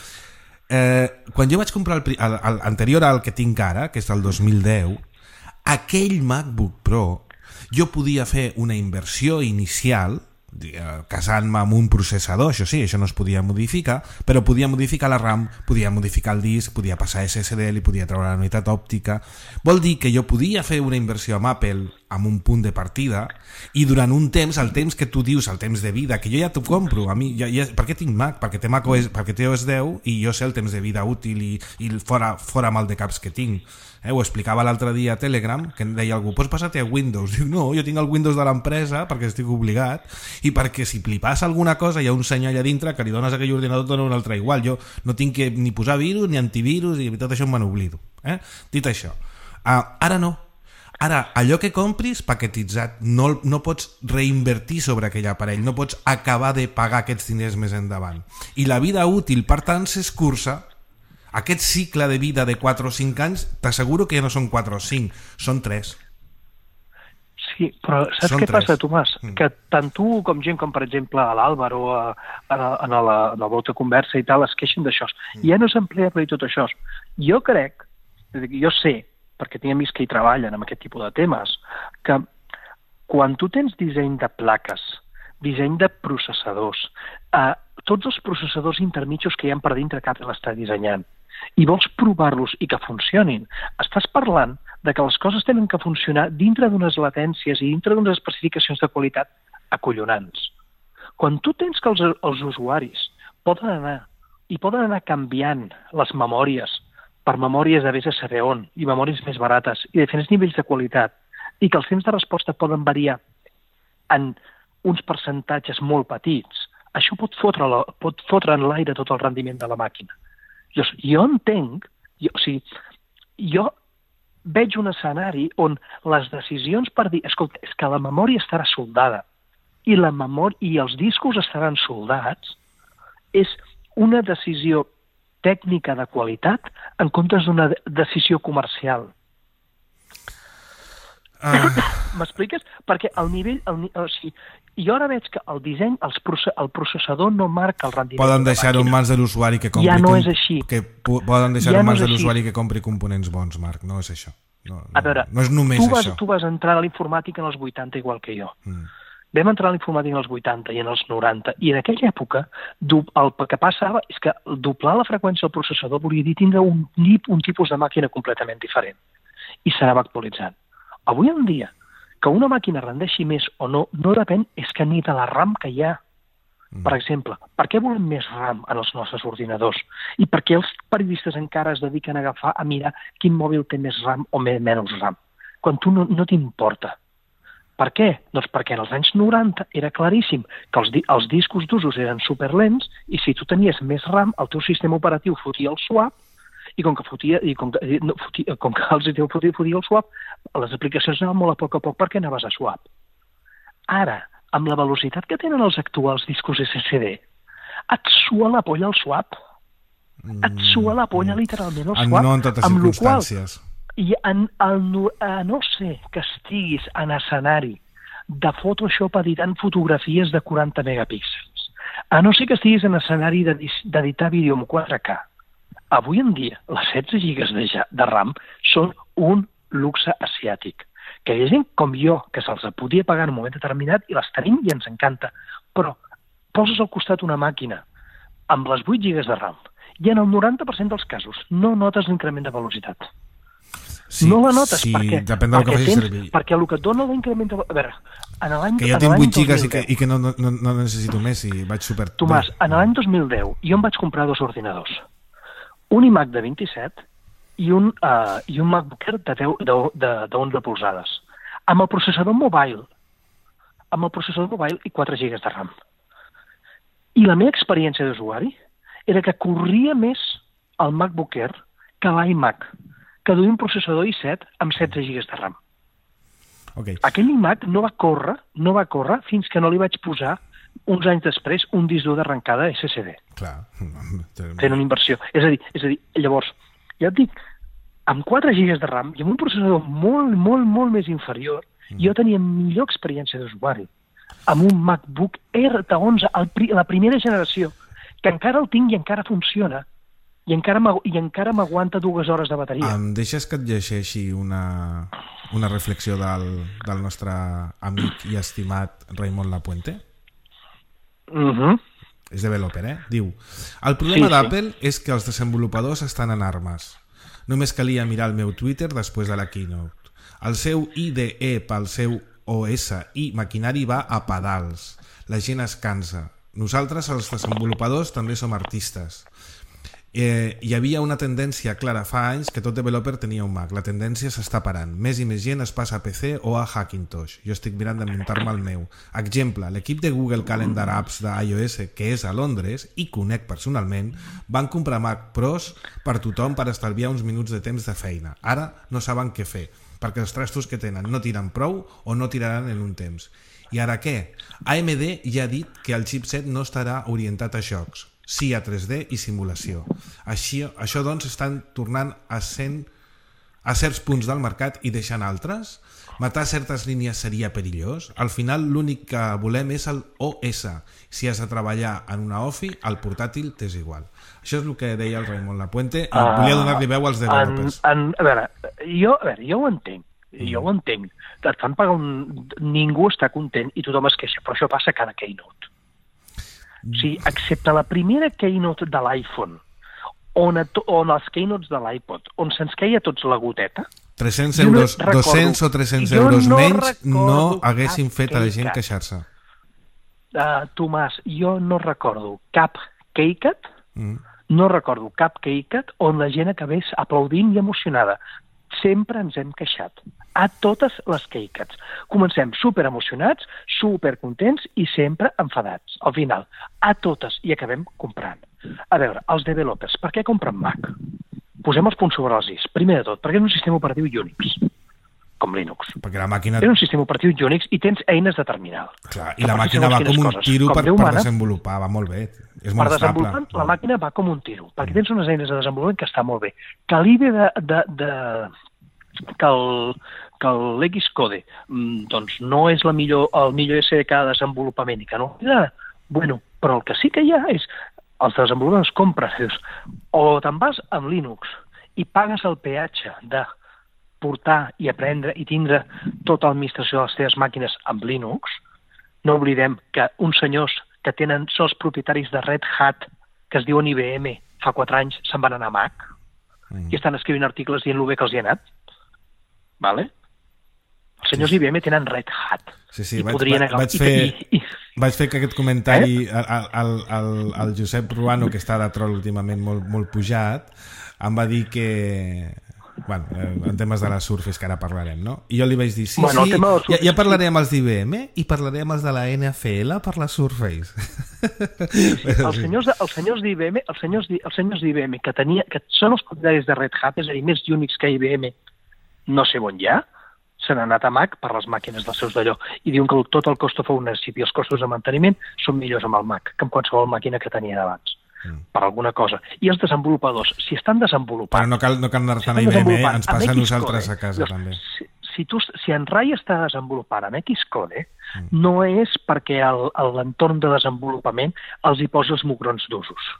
Eh, quan jo vaig comprar el, el, el anterior al que tinc ara, que és del dos mil deu, aquell MacBook Pro jo podia fer una inversió inicial casant-me amb un processador, això sí, això no es podia modificar, però podia modificar la RAM, podia modificar el disc, podia passar S S D, li podia treure la unitat òptica. Vol dir que jo podia fer una inversió amb Apple amb un punt de partida i durant un temps, el temps que tu dius, el temps de vida, que jo ja t'ho compro, a mi, ja, ja, per què tinc Mac? Perquè té Mac O S, perquè té O S deu i jo sé el temps de vida útil i, i fora, fora mal de caps que tinc. Eh, ho explicava l'altre dia a Telegram, que em deia algú, pots passar-te a Windows? Diu, no, jo tinc el Windows de l'empresa perquè estic obligat i perquè si li passa alguna cosa hi ha un senyor allà dintre que li dones a aquell ordinador, dona un altre igual. Jo no tinc que ni posar virus ni antivirus i tot això me n'oblido. Eh? Dit això, uh, ara no. Ara, allò que compris paquetitzat no, no pots reinvertir sobre aquell aparell, no pots acabar de pagar aquests diners més endavant. I la vida útil, per tant, s'escurça. Aquest cicle de vida de quatre o cinc anys, t'asseguro que ja no són quatre o cinc, són tres. Sí, però saps són què tres. Passa, Tomàs? Mm. Que tant tu com gent com, per exemple, a l'Àlvaro o a, a, a, la, a la volta conversa i tal, es queixen d'això. Mm. Ja no s'emplega per tot això. Jo crec, jo sé, perquè tinc amics que hi treballen amb aquest tipus de temes, que quan tu tens disseny de plaques, disseny de processadors, eh, tots els processadors intermitjos que hi ha per dintre que Apple està dissenyant, i vols provar-los i que funcionin, estàs parlant de que les coses tenen que funcionar dintre d'unes latències i dintre d'unes especificacions de qualitat acollonants. Quan tu tens que els, els usuaris poden anar i poden anar canviant les memòries per memòries de vés a saber on i memòries més barates i diferents nivells de qualitat i que els temps de resposta poden variar en uns percentatges molt petits, això pot fotre, la, pot fotre en l'aire tot el rendiment de la màquina. Jo, jo entenc, jo, o sigui, jo veig un escenari on les decisions per dir, escolta, és que la memòria estarà soldada i la memòria i els discos estaran soldats, és una decisió tècnica de qualitat en comptes d'una decisió comercial. Uh... M'expliques? Perquè el nivell... El, o sigui, jo ara veig que el disseny, els proce el processador no marca el rendiment. Poden deixar-ho en mans de l'usuari que compri... Ja no és així. Que poden deixar-ho ja en mans no de l'usuari que compri components bons, Marc. No és això. No, no, a veure, no és només tu vas, això. Tu vas entrar a l'informàtica en els vuitanta igual que jo. Mm. Vam entrar a l'informàtica en els vuitanta i en els noranta, i en aquella època el que passava és que doblar la freqüència del processador volia dir tindre un, un tipus de màquina completament diferent, i s'anava actualitzant. Avui en dia, que una màquina rendeixi més o no, no depèn, és que ni de la RAM que hi ha. Mm. Per exemple, per què volem més RAM en els nostres ordinadors? I per què els periodistes encara es dediquen a agafar a mirar quin mòbil té més RAM o menys RAM? Quan tu no, no t'importa. Per què? Doncs perquè en els anys noranta era claríssim que els, di els discos d'usos eren superlents i si tu tenies més RAM, el teu sistema operatiu fotia el swap i com que, fotia, i com que, no, fotia, com que el sistema fotia, fotia el swap, les aplicacions anaven molt a poc a poc perquè anaves a swap. Ara, amb la velocitat que tenen els actuals discos S S D, et sua la polla el swap. Mm. Et sua la polla literalment el swap. No en totes circumstàncies. I en el, a no ser que estiguis en escenari de Photoshop editant fotografies de quaranta megapíxels, a no ser que estiguis en escenari d'editar vídeo en quatre K, avui en dia les setze gigas de, de RAM són un luxe asiàtic. Que hi ha gent com jo que se'ls podia pagar en un moment determinat i les tenim i ens encanta, però poses al costat una màquina amb les vuit gigas de RAM i en el noranta per cent dels casos no notes l'increment de velocitat. Sí, no la notes, sí, perquè, depèn del que facis tens, servir. perquè el que et dona l'increment de... A veure, en l'any... Que ja tinc vuit gigas i que, i que no, no, no necessito més i vaig super... Tomàs, en l'any dos mil deu jo em vaig comprar dos ordinadors. Un iMac de vint-i-set i un, uh, i un MacBook Air de onze polzades. Amb el processador mobile. Amb el processador mobile i quatre gigas de RAM. I la meva experiència d'usuari era que corria més el MacBook Air que l'iMac, que duia un processador i set amb setze gigas de RAM. Okay. Aquell iMac no va córrer, no va córrer fins que no li vaig posar uns anys després un disc dur d'arrencada S S D. Clar. Fent una inversió. És a dir, és a dir, llavors, ja et dic, amb quatre gigas de RAM i amb un processador molt, molt, molt més inferior, mm. jo tenia millor experiència d'usuari. Amb un MacBook Air de onze, el, la primera generació, que encara el tinc i encara funciona, i encara m'aguanta dues hores de bateria. Em deixes que et llegeixi una, una reflexió del, del nostre amic i estimat Raimon Lapuente? Mhm. És developer, eh? Diu: el problema sí, d'Apple sí. és que els desenvolupadors estan en armes. Només calia mirar el meu Twitter després de la keynote. El seu I D E pel seu O S i maquinari va a pedals. La gent es cansa. Nosaltres, els desenvolupadors, també som artistes. Eh, hi havia una tendència clara fa anys que tot developer tenia un Mac. La tendència s'està parant. Més i més gent es passa a P C o a Hackintosh. Jo estic mirant de muntar-me el meu. Exemple, l'equip de Google Calendar Apps de iOS, que és a Londres i conec personalment, van comprar Mac Pros per tothom per estalviar uns minuts de temps de feina. Ara no saben què fer, perquè els trastos que tenen no tiren prou o no tiraran en un temps. I ara què? A M D ja ha dit que el chipset no estarà orientat a jocs, sí a tres D i simulació. Així, això doncs estan tornant a, cent, a certs punts del mercat i deixant altres? Matar certes línies seria perillós? Al final l'únic que volem és el O S. Si has de treballar en una O F I, el portàtil t'és igual. Això és el que deia el Raimon Lapuente i uh, volia donar-li veu als developers. En, en, a, veure, jo, a veure, jo ho entenc. Mm. Jo ho entenc. Et fan pagar un... Ningú està content i tothom es queixa, però això passa cada keynote. O sigui, excepte la primera keynote de l'iPhone, on, on els keynotes de l'iPod, on se'ns queia tots la goteta, tres-cents euros, no dos-cents o tres-cents euros no menys no haguessin fet a la gent queixar-se. Uh, Tomàs, jo no recordo cap KeyCat, mm. no recordo cap KeyCat on la gent acabés aplaudint i emocionada. Sempre ens hem queixat. A totes les KeyCats. Comencem super emocionats, super contents i sempre enfadats. Al final, a totes, i acabem comprant. A veure, els developers, per què compren Mac? posem els punts sobre els is. Primer de tot, perquè és un sistema operatiu Unix, com Linux. Perquè la màquina... És un sistema operatiu Unix i tens eines de terminal. Clar, i la màquina va com un coses. tiro per, per desenvolupar, va molt bé. És molt per estable. La màquina va com un tiro, perquè tens unes eines de desenvolupament que està molt bé. Que l'I D E de... de, de que el, que l'Xcode doncs no és la millor, el millor S D K de desenvolupament i que no... Bueno, però el que sí que hi ha és els desenvolupadors compren, o te'n vas amb Linux i pagues el peatge de portar i aprendre i tindre tota l'administració de les teves màquines amb Linux. No oblidem que uns senyors que tenen, són els propietaris de Red Hat, que es diuen I B M, fa quatre anys se'n van anar a Mac mm. i estan escrivint articles dient lo bé que els hi ha anat. Vale? Els senyors I B M tenen Red Hat. Sí, sí, vaig, vaig, vaig, fer, i, i... vaig fer que aquest comentari eh? al, al, al, al Josep Ruano, que està de troll últimament molt, molt pujat, em va dir que... Bueno, en temes de la Surface, que ara parlarem, no? I jo li vaig dir, sí, bueno, sí, ja, ja parlaré amb els d'I B M i parlaré amb els de la N F L per la Surface. Sí, sí. Els senyors, de, els senyors d'I B M, els senyors, els senyors d'I B M que, tenia, que són els propietaris de Red Hat, és a dir, més Unix que I B M, no sé on hi ha, se n'han anat a Mac per les màquines dels seus d'allò i diuen que tot el cost of ownership i els costos de manteniment són millors amb el Mac que amb qualsevol màquina que tenien abans. Mm. Per alguna cosa. I els desenvolupadors, si estan desenvolupant... Però no cal, no cal anar-se'n si a I B M, eh? Ens passa a nosaltres a casa, doncs, també. Si, si, tu, si en Rai està desenvolupant amb Xcode, mm. no és perquè l'entorn de desenvolupament els hi posa els mugrons d'usos.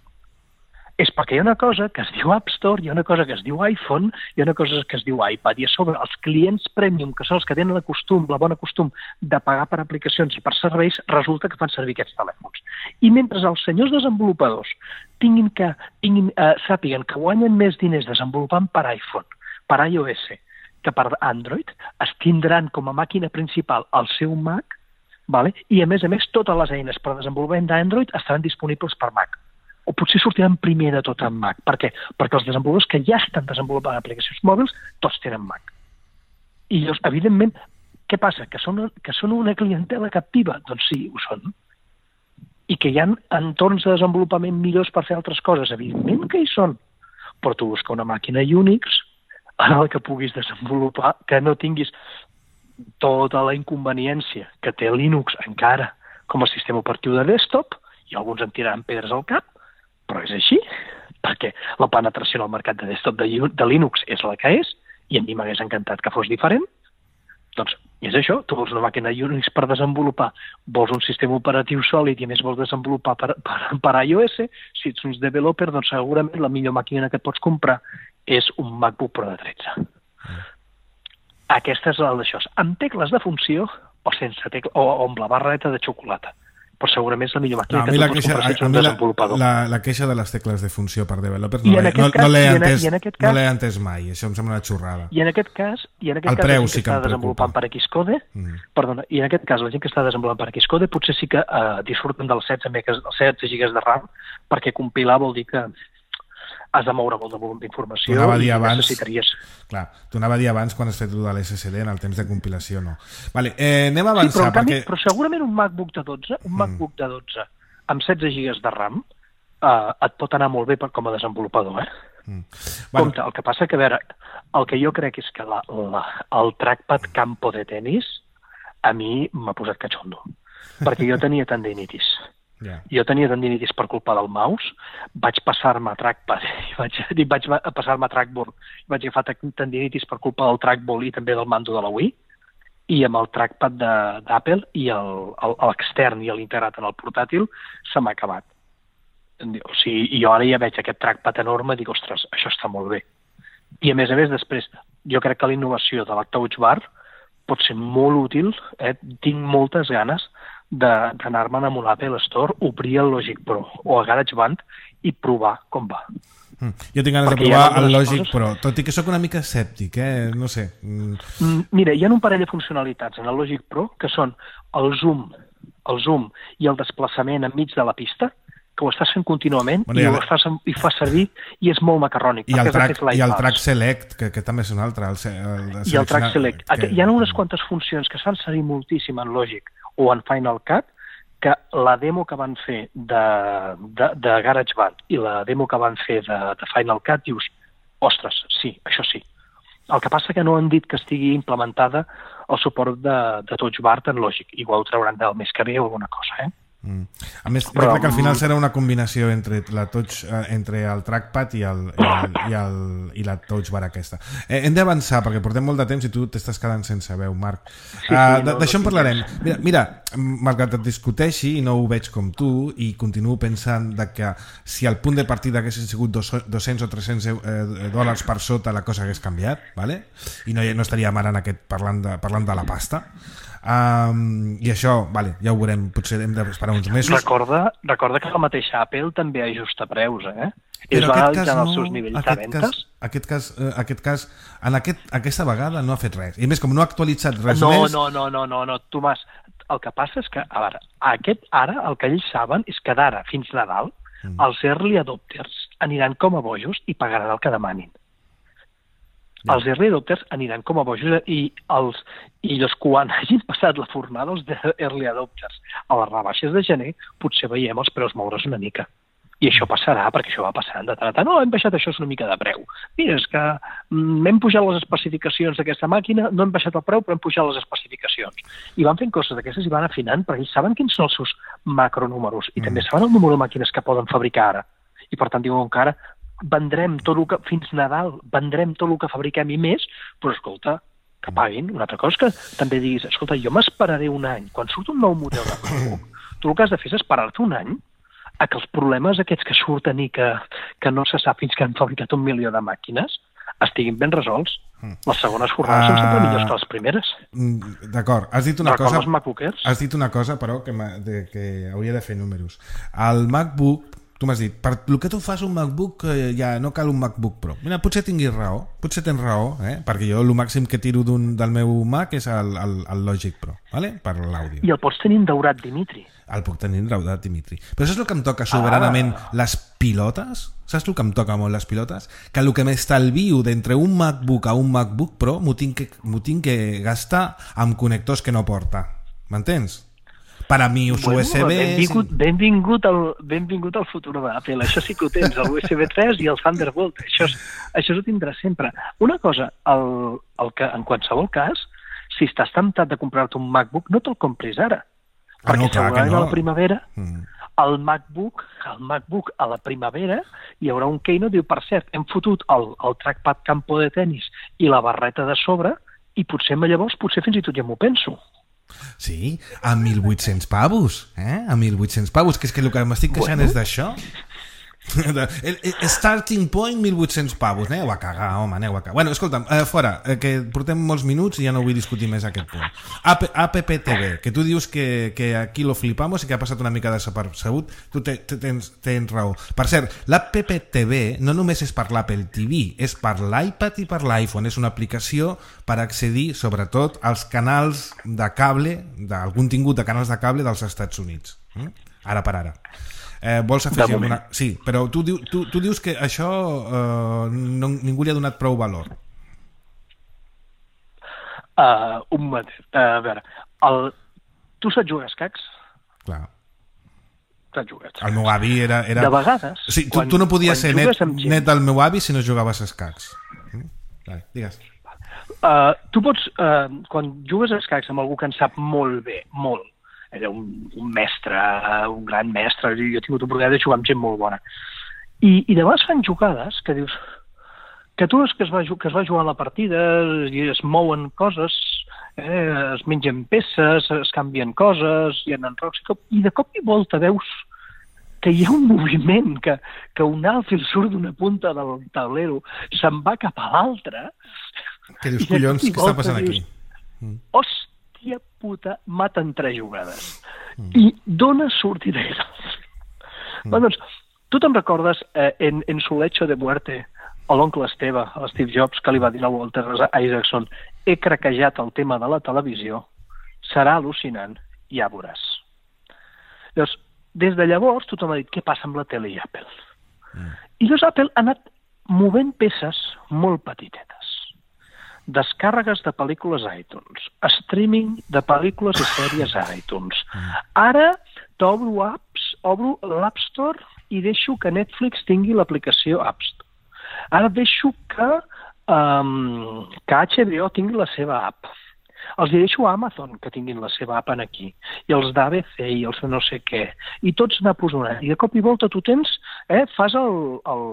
És perquè hi ha una cosa que es diu App Store, hi ha una cosa que es diu iPhone, hi ha una cosa que es diu iPad, i a sobre els clients premium, que són els que tenen el costum, la bona costum de pagar per aplicacions i per serveis, resulta que fan servir aquests telèfons. I mentre els senyors desenvolupadors tinguin que, tinguin, eh, sàpiguen que guanyen més diners desenvolupant per iPhone, per iOS, que per Android, es tindran com a màquina principal el seu Mac, vale? I a més a més totes les eines per desenvolupament d'Android estaran disponibles per Mac. O potser sortiran primer de tot en Mac. Per què? Perquè els desenvolupadors que ja estan desenvolupant aplicacions mòbils, tots tenen Mac. I llavors, evidentment, què passa? Que són, que són una clientela captiva? Doncs sí, ho són. I que hi ha entorns de desenvolupament millors per fer altres coses? Evidentment que hi són. Però tu busca una màquina Unix en la que puguis desenvolupar, que no tinguis tota la inconveniència que té Linux encara com a sistema operatiu de desktop, i alguns en tiraran pedres al cap, però és així, perquè la penetració en el mercat de desktop de, de Linux és la que és, i a mi m'hagués encantat que fos diferent. Doncs és això, tu vols una màquina Unix per desenvolupar, vols un sistema operatiu sòlid i a més vols desenvolupar per, per, per iOS, si ets un developer, doncs segurament la millor màquina que et pots comprar és un MacBook Pro de tretze. Mm. Aquesta és la d'això, amb tecles de funció o sense tecla, o, o amb la barreta de xocolata. Però segurament és la millor màquina no, que tu pots comprar si ets un desenvolupador. La, la, la queixa de les tecles de funció per developers no l'he no, no entès, no entès mai, això em sembla una xorrada. I en aquest cas, i en aquest el cas preu la gent sí que, que està desenvolupant per Xcode, mm. perdona, i en aquest cas la gent que està desenvolupant per Xcode potser sí que uh, disfruten dels setze gigas de RAM, perquè compilar vol dir que has de moure molt de volum d'informació i abans, necessitaries... Clar, t'ho anava a dir abans quan has fet de l'S S D en el temps de compilació, no. Vale, eh, anem a avançar. Sí, però, perquè... canvi, però segurament un MacBook de dotze, un mm. MacBook de dotze amb setze gigas de RAM eh, et pot anar molt bé per, com a desenvolupador, eh? Mm. Bueno. Compte, el que passa que, a veure, el que jo crec és que la, la, el trackpad campo de tenis a mi m'ha posat catxondo, perquè jo tenia tendinitis. Yeah. Jo tenia tendinitis per culpa del mouse, vaig passar-me a trackpad, i vaig, vaig passar-me a trackball, vaig agafar tendinitis per culpa del trackball i també del mando de la Wii, i amb el trackpad d'Apple i l'extern i l'integrat en el portàtil se m'ha acabat. O sigui, jo ara ja veig aquest trackpad enorme i dic, ostres, això està molt bé. I a més a més, després, jo crec que la innovació de la Touch Bar pot ser molt útil, eh? Tinc moltes ganes d'anar-me'n amb un Apple Store, obrir el Logic Pro o el GarageBand i provar com va. Mm. Jo tinc ganes Perquè de provar el Logic coses... Pro, tot i que sóc una mica escèptic, eh? No sé. Mm. Mira, hi ha un parell de funcionalitats en el Logic Pro que són el zoom, el zoom i el desplaçament enmig de la pista, que ho estàs fent contínuament bueno, i, ho estàs, i fa servir i és molt macarrònic. I el, track, i el track select, que, que també és un altre. El, el I el track select. Que... Hi ha unes quantes funcions que es fan servir moltíssim en Logic o en Final Cut, que la demo que van fer de, de, de GarageBand i la demo que van fer de, de Final Cut, dius, Ostres, sí, això sí. El que passa que no han dit que estigui implementada el suport de, de Touch Bar en Logic. Igual ho trauran del mes que ve o alguna cosa, eh? Mm. A més, Però, jo crec que al final serà una combinació entre la touch, eh, entre el trackpad i, el, i, el, i, el, i la touch bar aquesta. Eh, hem d'avançar perquè portem molt de temps i tu t'estàs quedant sense veu, Marc. Sí, sí, uh, no, D'això no en parlarem. Mira, mira, malgrat et discuteixi i no ho veig com tu i continuo pensant de que si el punt de partida haguessin sigut dos-cents o tres-cents eh, dòlars per sota la cosa hagués canviat, ¿vale? I no, no estaríem ara en aquest parlant de, parlant de la pasta. Um, i això, vale, ja ho veurem, potser hem d'esperar uns mesos. Recorda, recorda que la mateixa Apple també ajusta preus, eh? Però Ells van aquest cas analitzant no, els seus nivells aquest de ventes. Cas, aquest cas, eh, aquest cas en aquest, aquesta vegada no ha fet res. I a més, com no ha actualitzat res no, més... No, no, no, no, no, Tomàs, el que passa és que, a veure, aquest ara, el que ells saben és que d'ara fins Nadal mm. els early adopters aniran com a bojos i pagaran el que demanin. Ja. Els early adopters aniran com a bojos i els, i els quan hagin passat la fornada els de early adopters a les rebaixes de gener potser veiem els preus moure's una mica. I això passarà, perquè això va passant de tant a tant. No, hem baixat això una mica de preu. Mira, és que mm, hem pujat les especificacions d'aquesta màquina, no hem baixat el preu, però hem pujat les especificacions. I van fent coses d'aquestes i van afinant, perquè ells saben quins són els seus macronúmeros i mm. també saben el número de màquines que poden fabricar ara. I per tant diuen que ara vendrem tot el que, fins Nadal, vendrem tot el que fabriquem i més, però escolta, que paguin. Una altra cosa que també diguis, escolta, jo m'esperaré un any. Quan surt un nou model de MacBook, tu el que has de fer és esperar-te un any a que els problemes aquests que surten i que, que no se sap fins que han fabricat un milió de màquines estiguin ben resolts. Les segones fornades uh, són sempre millors que les primeres. D'acord, has dit una Recordes cosa... MacBookers? Has dit una cosa, però, que, de, que hauria de fer números. El MacBook, tu m'has dit, per el que tu fas un MacBook eh, ja no cal un MacBook Pro. Mira, potser tinguis raó, potser tens raó, eh? Perquè jo el màxim que tiro del meu Mac és el, el, el Logic Pro, ¿vale? Per l'àudio. I el pots tenir en daurat, Dimitri. El puc tenir en daurat, Dimitri. Però saps el que em toca soberanament? Ah. Les pilotes? Saps el que em toca molt, les pilotes? Que el que m'estalvio d'entre un MacBook a un MacBook Pro m'ho tinc, que, m'ho tinc que gastar amb connectors que no porta. M'entens? Per a mi, us bueno, U S B... Benvingut, benvingut, al, benvingut al futur d'Apple. Això sí que ho tens, el U S B tres i el Thunderbolt. Això, és, això ho tindràs sempre. Una cosa, el, el que, en qualsevol cas, si estàs temptat de comprar-te un MacBook, no te'l compris ara. Ah, perquè no, clar, segurament no. a la primavera, mm. el MacBook, el MacBook a la primavera hi haurà un keynote, diu, per cert, hem fotut el, el trackpad campo de tennis i la barreta de sobre i potser llavors, potser fins i tot ja m'ho penso. Sí, a mil vuit-cents pavos, eh? A mil vuit-cents pavos, que és que el que m'estic queixant bueno. és d'això. El, el starting point mil vuit-cents pavos, aneu a cagar, home, aneu a cagar. Bueno, escolta'm, eh, fora, eh, que portem molts minuts i ja no vull discutir més aquest punt. A P P T V, que tu dius que, que aquí lo flipamos i que ha passat una mica desapercebut, tu te, te, tens, tens raó. Per cert, l'A P P T V no només és per l'Apple T V, és per l'iPad i per l'iPhone, és una aplicació per accedir sobretot als canals de cable, del contingut de canals de cable dels Estats Units. Mm? Ara per ara. Eh, vols afegir alguna... Sí, però tu, diu, tu, tu dius que això eh, no, ningú li ha donat prou valor. Uh, un mateix. Uh, a veure, el... tu saps jugar a escacs? Clar. Saps jugar. El meu avi era... era... De vegades... Sí, tu, quan, tu no podies ser net, net del meu avi si no jugaves a escacs. Mm? Vale, digues. Uh, tu pots... Uh, quan jugues a escacs amb algú que en sap molt bé, molt, era un, un mestre, un gran mestre, jo he tingut oportunitat de jugar amb gent molt bona. I, i de vegades fan jugades que dius que tu és que es va, que es va jugar a la partida i es mouen coses, eh, es mengen peces, es canvien coses, hi ha enrocs, i de cop i volta veus que hi ha un moviment, que, que un alfil surt d'una punta del taulero, se'n va cap a l'altra. Que dius, collons, què està passant aquí? Mm. Hòstia, tia puta, maten tres jugades. Mm. I dona sortida a mm. Bueno, doncs, tu te'n recordes eh, en, en su lecho de muerte a l'oncle Esteve, a Steve Jobs, que li va dir a Walter Isaacson, he craquejat el tema de la televisió, serà al·lucinant, ja veuràs. Llavors, des de llavors tothom ha dit què passa amb la tele i Apple. Mm. I llavors Apple ha anat movent peces molt petitetes. Descàrregues de pel·lícules a iTunes, streaming de pel·lícules i sèries a iTunes. Ara t'obro apps, obro l'App Store i deixo que Netflix tingui l'aplicació App Store. Ara deixo que, um, que H B O tingui la seva app. Els deixo a Amazon que tinguin la seva app en aquí. I els d'A B C i els de no sé què. I tots anar posant. I de cop i volta tu tens, eh, fas el... el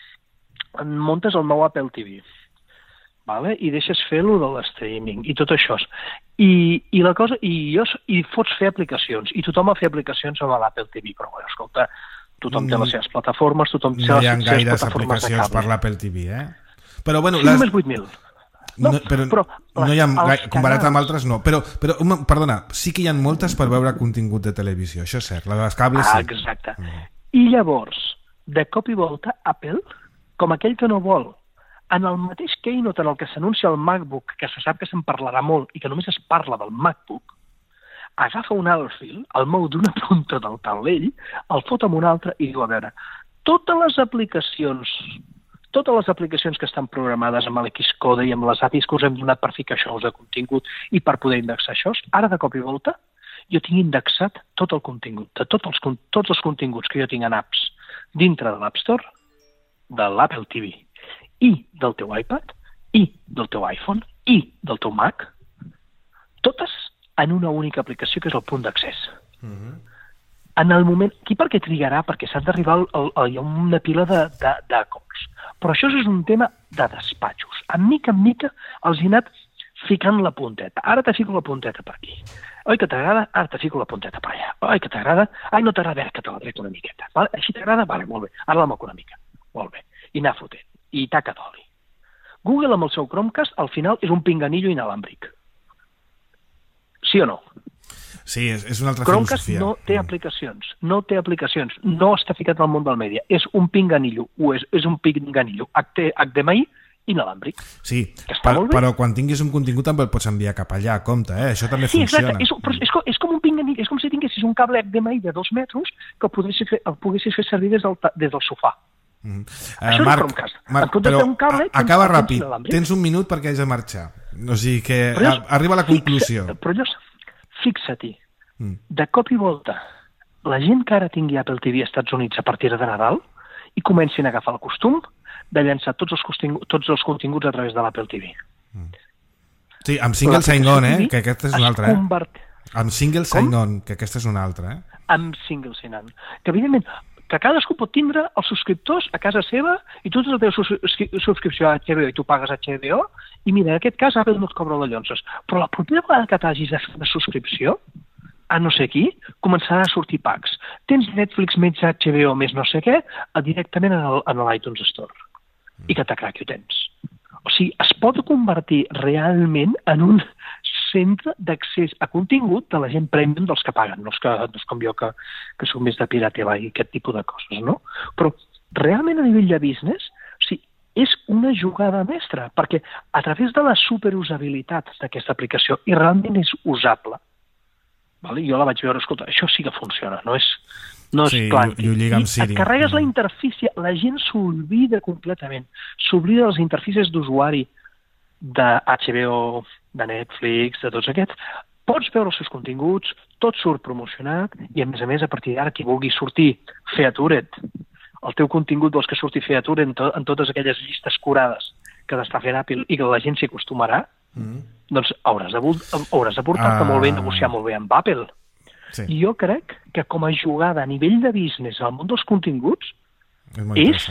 muntes el nou Apple T V. Vale? I deixes fer-lo de l'streaming i tot això. I, i la cosa, i, jo, i fots fer aplicacions, i tothom ha fer aplicacions amb l'Apple T V, però bueno, escolta, tothom té les seves plataformes, tothom té no les hi ha seves gaires plataformes aplicacions per l'Apple T V, eh? Però bueno, sí, les... només vuit mil. No, no, però, però no hi ha gaire, comparat canals... amb altres no, però, però perdona, sí que hi ha moltes per veure contingut de televisió, això és cert, la de les cables ah, sí. Exacte. Mm. I llavors, de cop i volta, Apple, com aquell que no vol, en el mateix keynote en el que s'anuncia el MacBook, que se sap que se'n parlarà molt i que només es parla del MacBook, agafa un alt fil, el mou d'una punta del taulell, el fot amb una altra i diu, a veure, totes les aplicacions totes les aplicacions que estan programades amb l'Xcode i amb les A P Is que us hem donat per ficar això de contingut i per poder indexar això, ara de cop i volta jo tinc indexat tot el contingut, de tots els, tots els continguts que jo tinc en apps dintre de l'App Store, de l'Apple T V i del teu iPad i del teu iPhone i del teu Mac, totes en una única aplicació que és el punt d'accés. Mm-hmm. En el moment... Aquí per què trigarà? Perquè s'ha d'arribar a una pila d'acords. Però això és un tema de despatxos. En mica en mica els he anat ficant la punteta. Ara te fico la punteta per aquí. Oi que t'agrada? Ara te fico la punteta per allà. Oi que t'agrada? Ai, no t'agrada, que te la trec una miqueta. Vale? Així t'agrada? Vale, molt bé. Ara la moco una mica. Molt bé. I anar fotent. I taca d'oli. Google amb el seu Chromecast al final és un pinganillo inalàmbric. Sí o no? Sí, és, és una altra Chromecast filosofia. no té aplicacions, no té aplicacions, no està ficat al món del mèdia. És un pinganillo, o és, és un pinganillo H D M I inalàmbric. Sí, per, però quan tinguis un contingut també el pots enviar cap allà, compte, eh? Això també sí, funciona. Exacte. És, però és, com, és com un pinganillo, és com si tinguessis un cable H D M I de dos metres que el poguessis fer, el poguessis fer servir des del, des del sofà. Mm. Això Uh, Marc, Marc, Marc però un cable, a, acaba ràpid, tens un minut perquè haig de marxar. O sigui que a, arriba a la conclusió. Fixa, però llavors, fixa-t'hi, mm. de cop i volta, la gent que ara tingui Apple T V als Estats Units a partir de Nadal i comencin a agafar el costum de llançar tots els, continguts, tots els continguts a través de l'Apple T V. Mm. Sí, amb single sign-on, eh? Que aquesta és una altra, eh? Convert... Amb single sign-on, que aquesta és una altra, eh? Amb single sign-on. Que, evidentment, que cadascú pot tindre els subscriptors a casa seva i tu tens la teva subscripció a H B O i tu pagues a H B O i mira, en aquest cas Apple no et cobra la llonses. Però la propera vegada que t'hagis de fer una subscripció a no sé qui, començarà a sortir packs. Tens Netflix més H B O més no sé què directament en l'iTunes Store. I que t'acraqui ho tens. O sigui, es pot convertir realment en un centre d'accés a contingut de la gent premium dels que paguen, no és, que, no és com jo que, que soc més de piratela i aquest tipus de coses, no? Però realment a nivell de business, o sigui, és una jugada mestra, perquè a través de la superusabilitat d'aquesta aplicació, i realment és usable, vale? Jo la vaig veure, escolta, això sí que funciona, no és, no és sí, clar. I ho lliga amb Siri. Et carregues la interfície, la gent s'oblida completament, s'oblida de les interfícies d'usuari de H B O, de Netflix, de tots aquests, pots veure els seus continguts, tot surt promocionat, i a més a més, a partir d'ara, qui vulgui sortir featured, el teu contingut vols que surti featured en, to en totes aquelles llistes curades que t'està fent Apple i que la gent s'hi acostumarà, mm. doncs hauràs de, hauràs de portar-te uh... molt bé i negociar molt bé amb Apple. Sí. I jo crec que com a jugada a nivell de business al món dels continguts és molt és,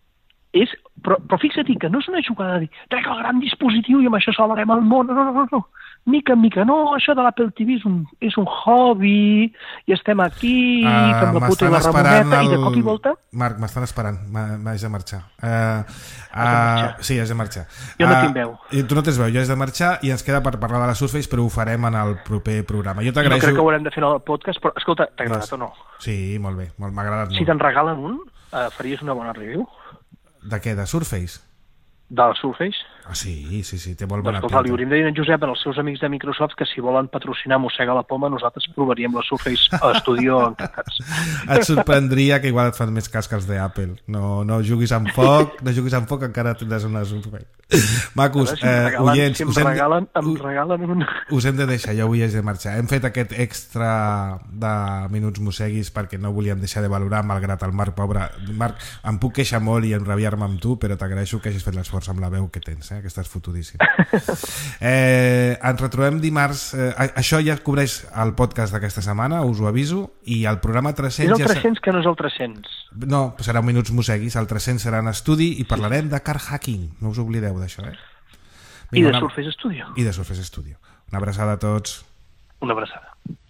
és però, però fixa't que no és una jugada de dir trec el gran dispositiu i amb això salvarem el món, no, no, no, no. Mica en mica, no, això de l'Apple T V és un, és un hobby i estem aquí, uh, fem la puta i la Ramoneta el... i de cop i volta... Marc, m'estan esperant, m'haig de marxar. Uh, uh, sí, haig de marxar. Jo no uh, tinc veu. Tu no tens veu, jo haig de marxar i ens queda per parlar de la Surface, però ho farem en el proper programa. Jo t'agraeixo... No crec que ho haurem de fer en el podcast, però escolta, t'ha agradat o no? Sí, molt bé, m'ha agradat molt. Si te'n regalen un, uh, faries una bona review? De què, de Surface? De la Surface? Ah, sí, sí, sí, té molt bona doncs, pinta. li hauríem de dir en Josep, als seus amics de Microsoft, que si volen patrocinar Mossega la Poma, nosaltres provaríem la Surface Studio encantats. Et sorprendria que igual et fan més cas que els d'Apple. No, no juguis amb foc, no juguis amb foc, encara tindràs una Surface. Macos, si em eh, regalen, oients, si em us hem, regalen, de, em regalen un... us hem de deixar, ja avui haig de marxar. Hem fet aquest extra de Minuts Mosseguis perquè no volíem deixar de valorar, malgrat el Marc, pobre. Marc, em puc queixar molt i enrabiar-me amb tu, però t'agraeixo que hagis fet l'esforç amb la veu que tens, eh? Que estàs fotudíssim. Eh, ens retrobem dimarts. Eh, això ja cobreix el podcast d'aquesta setmana, us ho aviso, i el programa tres-cents... És el tres-cents ja... que no és el tres-cents. No, serà Minuts Mosseguis, el tres-cents serà en estudi i parlarem de car hacking, no us oblideu d'això, eh? Vinga, I de una... Surface Studio. I de Surface Studio. Una abraçada a tots. Una abraçada.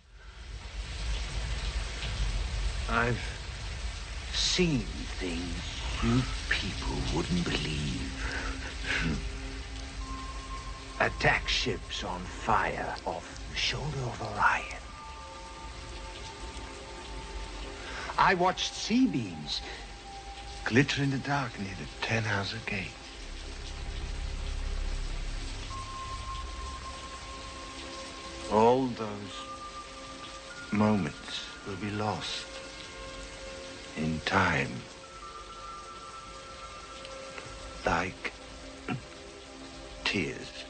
I've seen things you people wouldn't believe. Attack ships on fire off the shoulder of Orion. I watched sea beams glitter in the dark near the Tannhauser Gate. All those moments will be lost in time, like tears.